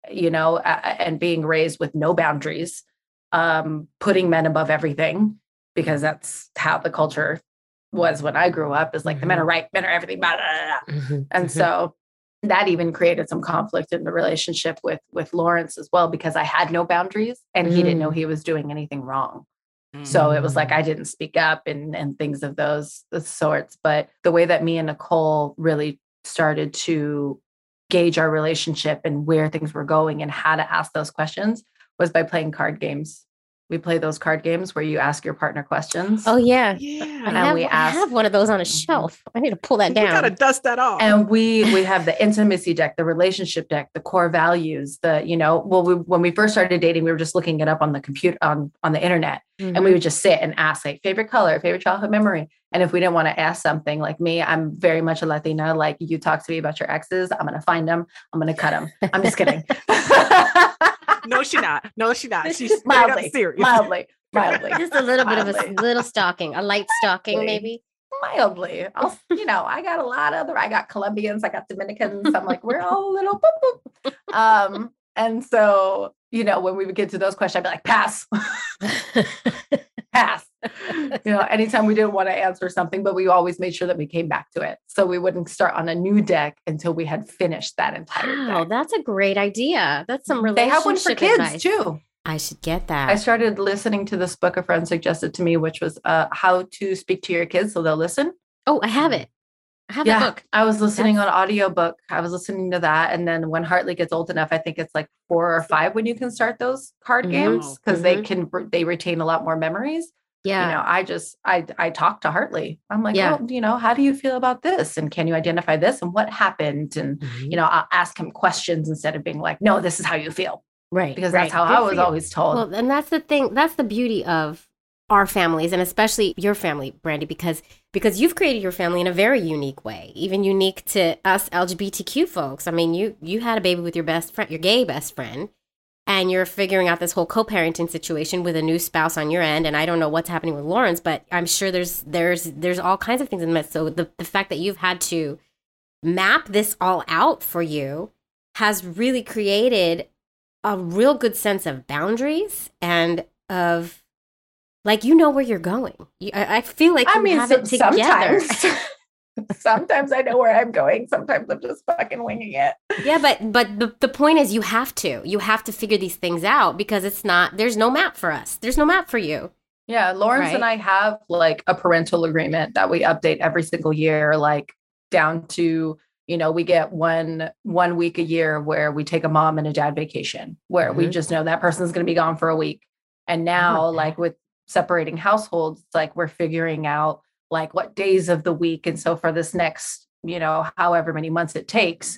and being raised with no boundaries, putting men above everything, because that's how the culture was when I grew up, is like the men are right, men are everything, blah, blah, blah, blah. And so that even created some conflict in the relationship with Lawrence as well, because I had no boundaries and he didn't know he was doing anything wrong. So it was like I didn't speak up and things of those sorts. But the way that me and Nicole really started to gauge our relationship and where things were going and how to ask those questions was by playing card games. We play those card games where you ask your partner questions. Oh yeah. Yeah. And we I ask- have one of those on a Mhm. shelf. I need to pull that We down. gotta dust that off. And we have the intimacy deck, the relationship deck, the core values, when we first started dating, we were just looking it up on the computer, on the internet. And we would just sit and ask, like, favorite color, favorite childhood memory. And if we didn't want to ask something, like me, I'm very much a Latina. Like, you talk to me about your exes, I'm going to find them. I'm going to cut them. I'm just kidding. No, she not. No, she not. She's straight Mildly, up serious. mildly. Just a little bit of a Mildly. little stalking, a light stalking, maybe. Mildly. I got I got Colombians, I got Dominicans. I'm like, we're all a little boop, boop. And so, when we would get to those questions, I'd be like, pass, pass. Anytime we didn't want to answer something, but we always made sure that we came back to it. So we wouldn't start on a new deck until we had finished that entire Wow, deck. that's a great idea. That's some They have one for relationship kids advice. too. I should get that. I started listening to this book a friend suggested to me, which was how to speak to your kids so they'll listen. Oh, I have it. I have that book. I was listening on audiobook. I was listening to that. And then when Hartley gets old enough, I think it's like 4 or 5 when you can start those card Mhm. games because they retain a lot more memories. Yeah. I talked to Hartley. I'm like, Yeah. well, how do you feel about this? And can you identify this and what happened? And, Mhm. I'll ask him questions instead of being like, no, this is how you feel. Right. Because right. that's how Good I for was you. always told. Well, and that's the thing. That's the beauty of our families, and especially your family, Brandy, because you've created your family in a very unique way, even unique to us LGBTQ folks. I mean, you had a baby with your best friend, your gay best friend, and you're figuring out this whole co-parenting situation with a new spouse on your end. And I don't know what's happening with Lawrence, but I'm sure there's all kinds of things in the midst. So the fact that you've had to map this all out for you has really created a real good sense of boundaries and of, like, where you're going. I feel like you have it together. Sometimes I know where I'm going. Sometimes I'm just fucking winging it. Yeah, but the point is you have to figure these things out because there's no map for us. There's no map for you. Yeah, Lawrence Right. and I have like a parental agreement that we update every single year, like down to, we get one week a year where we take a mom and a dad vacation, where we just know that person's going to be gone for a week. And now, like with separating households, it's like we're figuring out like what days of the week. And so for this next, however many months it takes,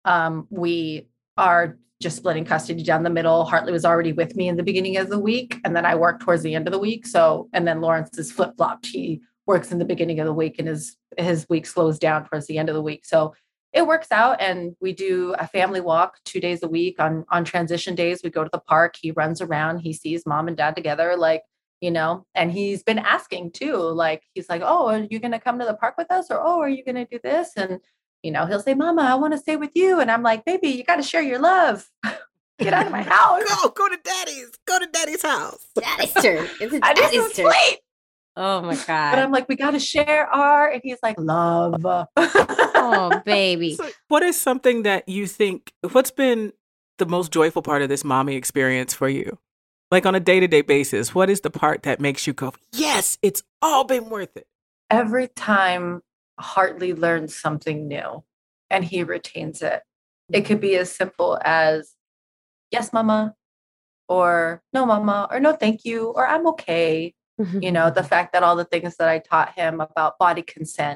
we are just splitting custody down the middle. Hartley was already with me in the beginning of the week, and then I worked towards the end of the week. So, and then Lawrence is flip-flopped. He works in the beginning of the week and his week slows down towards the end of the week. So it works out, and we do a family walk 2 days a week. On transition days, we go to the park. He runs around. He sees mom and dad together, and he's been asking too. Like, he's like, oh, are you going to come to the park with us? Or, oh, are you going to do this? And, he'll say, Mama, I want to stay with you. And I'm like, baby, you got to share your love. Get out of my house. Go to daddy's house. Daddy's turn. It's I need daddy's some turn. sleep. Oh my But God. I'm like, we got to share and he's like, love. Oh, baby. So what is something that you think, what's been the most joyful part of this mommy experience for you? Like on a day-to-day basis, what is the part that makes you go, yes, it's all been worth it? Every time Hartley learns something new and he retains it, it could be as simple as, yes, mama, or no, mama, or no, thank you, or I'm okay. The fact that all the things that I taught him about body consent,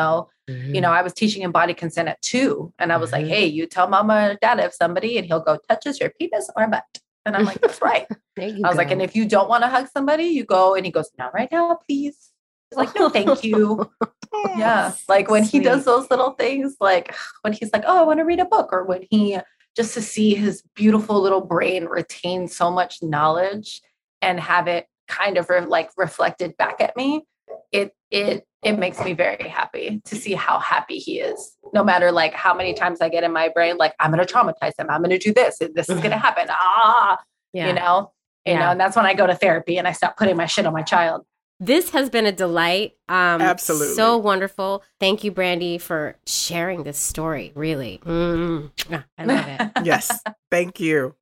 I was teaching him body consent at 2. And I was like, hey, you tell mama or dad if somebody, and he'll go, touches your penis or butt. And I'm like, that's right. There you I was go. like, and if you don't want to hug somebody, you go, and he goes, not right now, please. He's like, no, thank you. Yeah. Like when he does those little things, like when he's like, oh, I want to read a book, or when he just to see his beautiful little brain retain so much knowledge and have it kind of reflected back at me, it makes me very happy to see how happy he is. No matter like how many times I get in my brain, like I'm going to traumatize him. I'm going to do this. This is going to happen. Yeah. And that's when I go to therapy and I stop putting my shit on my child. This has been a delight. Absolutely. So wonderful. Thank you, Brandy, for sharing this story. Really. I love it. Yes. Thank you.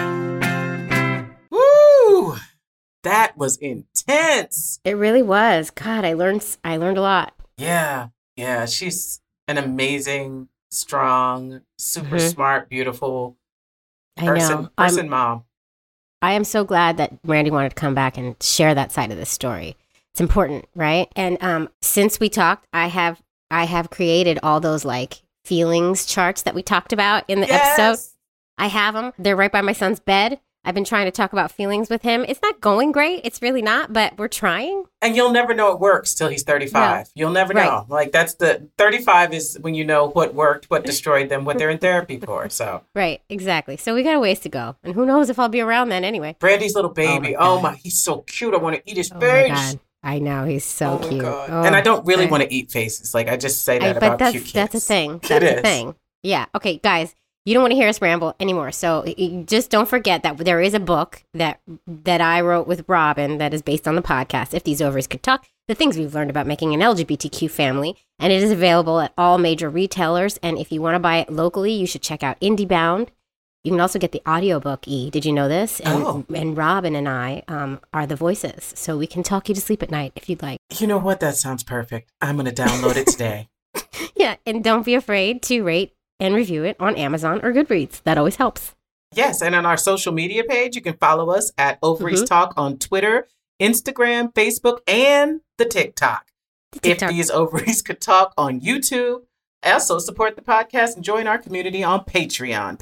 Woo! That was intense. It really was. God, I learned a lot. Yeah. Yeah. She's an amazing, strong, super Mhm. smart, beautiful I know. person mom. I am so glad that Randy wanted to come back and share that side of the story. It's important, right? And since we talked, I have created all those like feelings charts that we talked about in the episode. I have them. They're right by my son's bed. I've been trying to talk about feelings with him. It's not going great. It's really not, but we're trying. And you'll never know it works till he's 35. No. You'll never know. Like that's the 35 is when you know what worked, what destroyed them, what they're in therapy for. So right, exactly. So we got a ways to go, and who knows if I'll be around then anyway. Brandy's little baby. Oh my, he's so cute. I want to eat his face. My God. I know he's so cute. Oh, and I don't really want to eat faces. Like I just say that about cute kids. That's a thing. That's a thing. Yeah. Okay, guys. You don't want to hear us ramble anymore. So just don't forget that there is a book that I wrote with Robin that is based on the podcast, If These Ovaries Could Talk, the things we've learned about making an LGBTQ family. And it is available at all major retailers. And if you want to buy it locally, you should check out IndieBound. You can also get the audiobook, E. Did you know this? And Robin and I are the voices. So we can talk you to sleep at night if you'd like. You know what? That sounds perfect. I'm going to download it today. Yeah. And don't be afraid to rate and review it on Amazon or Goodreads. That always helps. Yes, and on our social media page, you can follow us at Ovaries Talk on Twitter, Instagram, Facebook, and the TikTok. If These Ovaries Could Talk on YouTube. Also support the podcast and join our community on Patreon,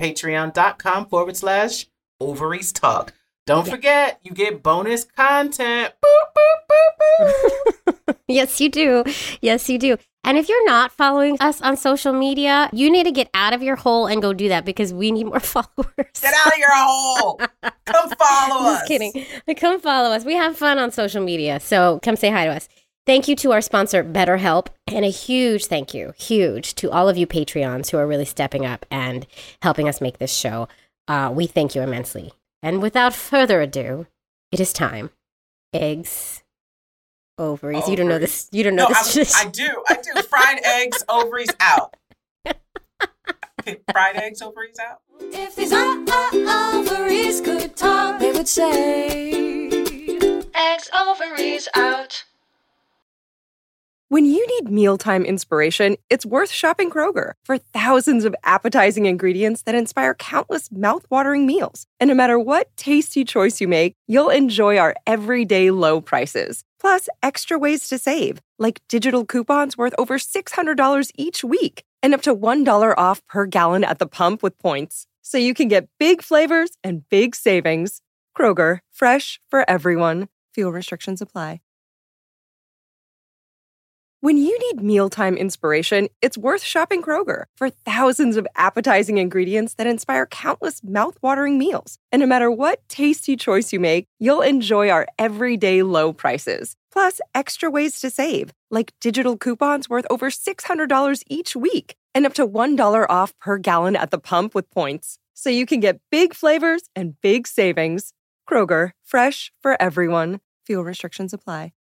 patreon.com/Ovaries Talk. Don't forget, you get bonus content. Boop, boop, boop, boop. Yes, you do. Yes, you do. And if you're not following us on social media, you need to get out of your hole and go do that because we need more followers. Get out of your hole. Come follow us. Just kidding. Come follow us. We have fun on social media. So come say hi to us. Thank you to our sponsor, BetterHelp. And a huge thank you, to all of you Patreons who are really stepping up and helping us make this show. We thank you immensely. And without further ado, it is time. Eggs. Ovaries. You don't know this. You don't know this. I do. Fried eggs, ovaries out. Okay, fried eggs, ovaries out. If these ovaries could talk, they would say, eggs, ovaries out. When you need mealtime inspiration, it's worth shopping Kroger for thousands of appetizing ingredients that inspire countless mouth-watering meals. And no matter what tasty choice you make, you'll enjoy our everyday low prices. Plus, extra ways to save, like digital coupons worth over $600 each week and up to $1 off per gallon at the pump with points. So you can get big flavors and big savings. Kroger, fresh for everyone. Fuel restrictions apply. When you need mealtime inspiration, it's worth shopping Kroger for thousands of appetizing ingredients that inspire countless mouth-watering meals. And no matter what tasty choice you make, you'll enjoy our everyday low prices. Plus, extra ways to save, like digital coupons worth over $600 each week and up to $1 off per gallon at the pump with points. So you can get big flavors and big savings. Kroger, fresh for everyone. Fuel restrictions apply.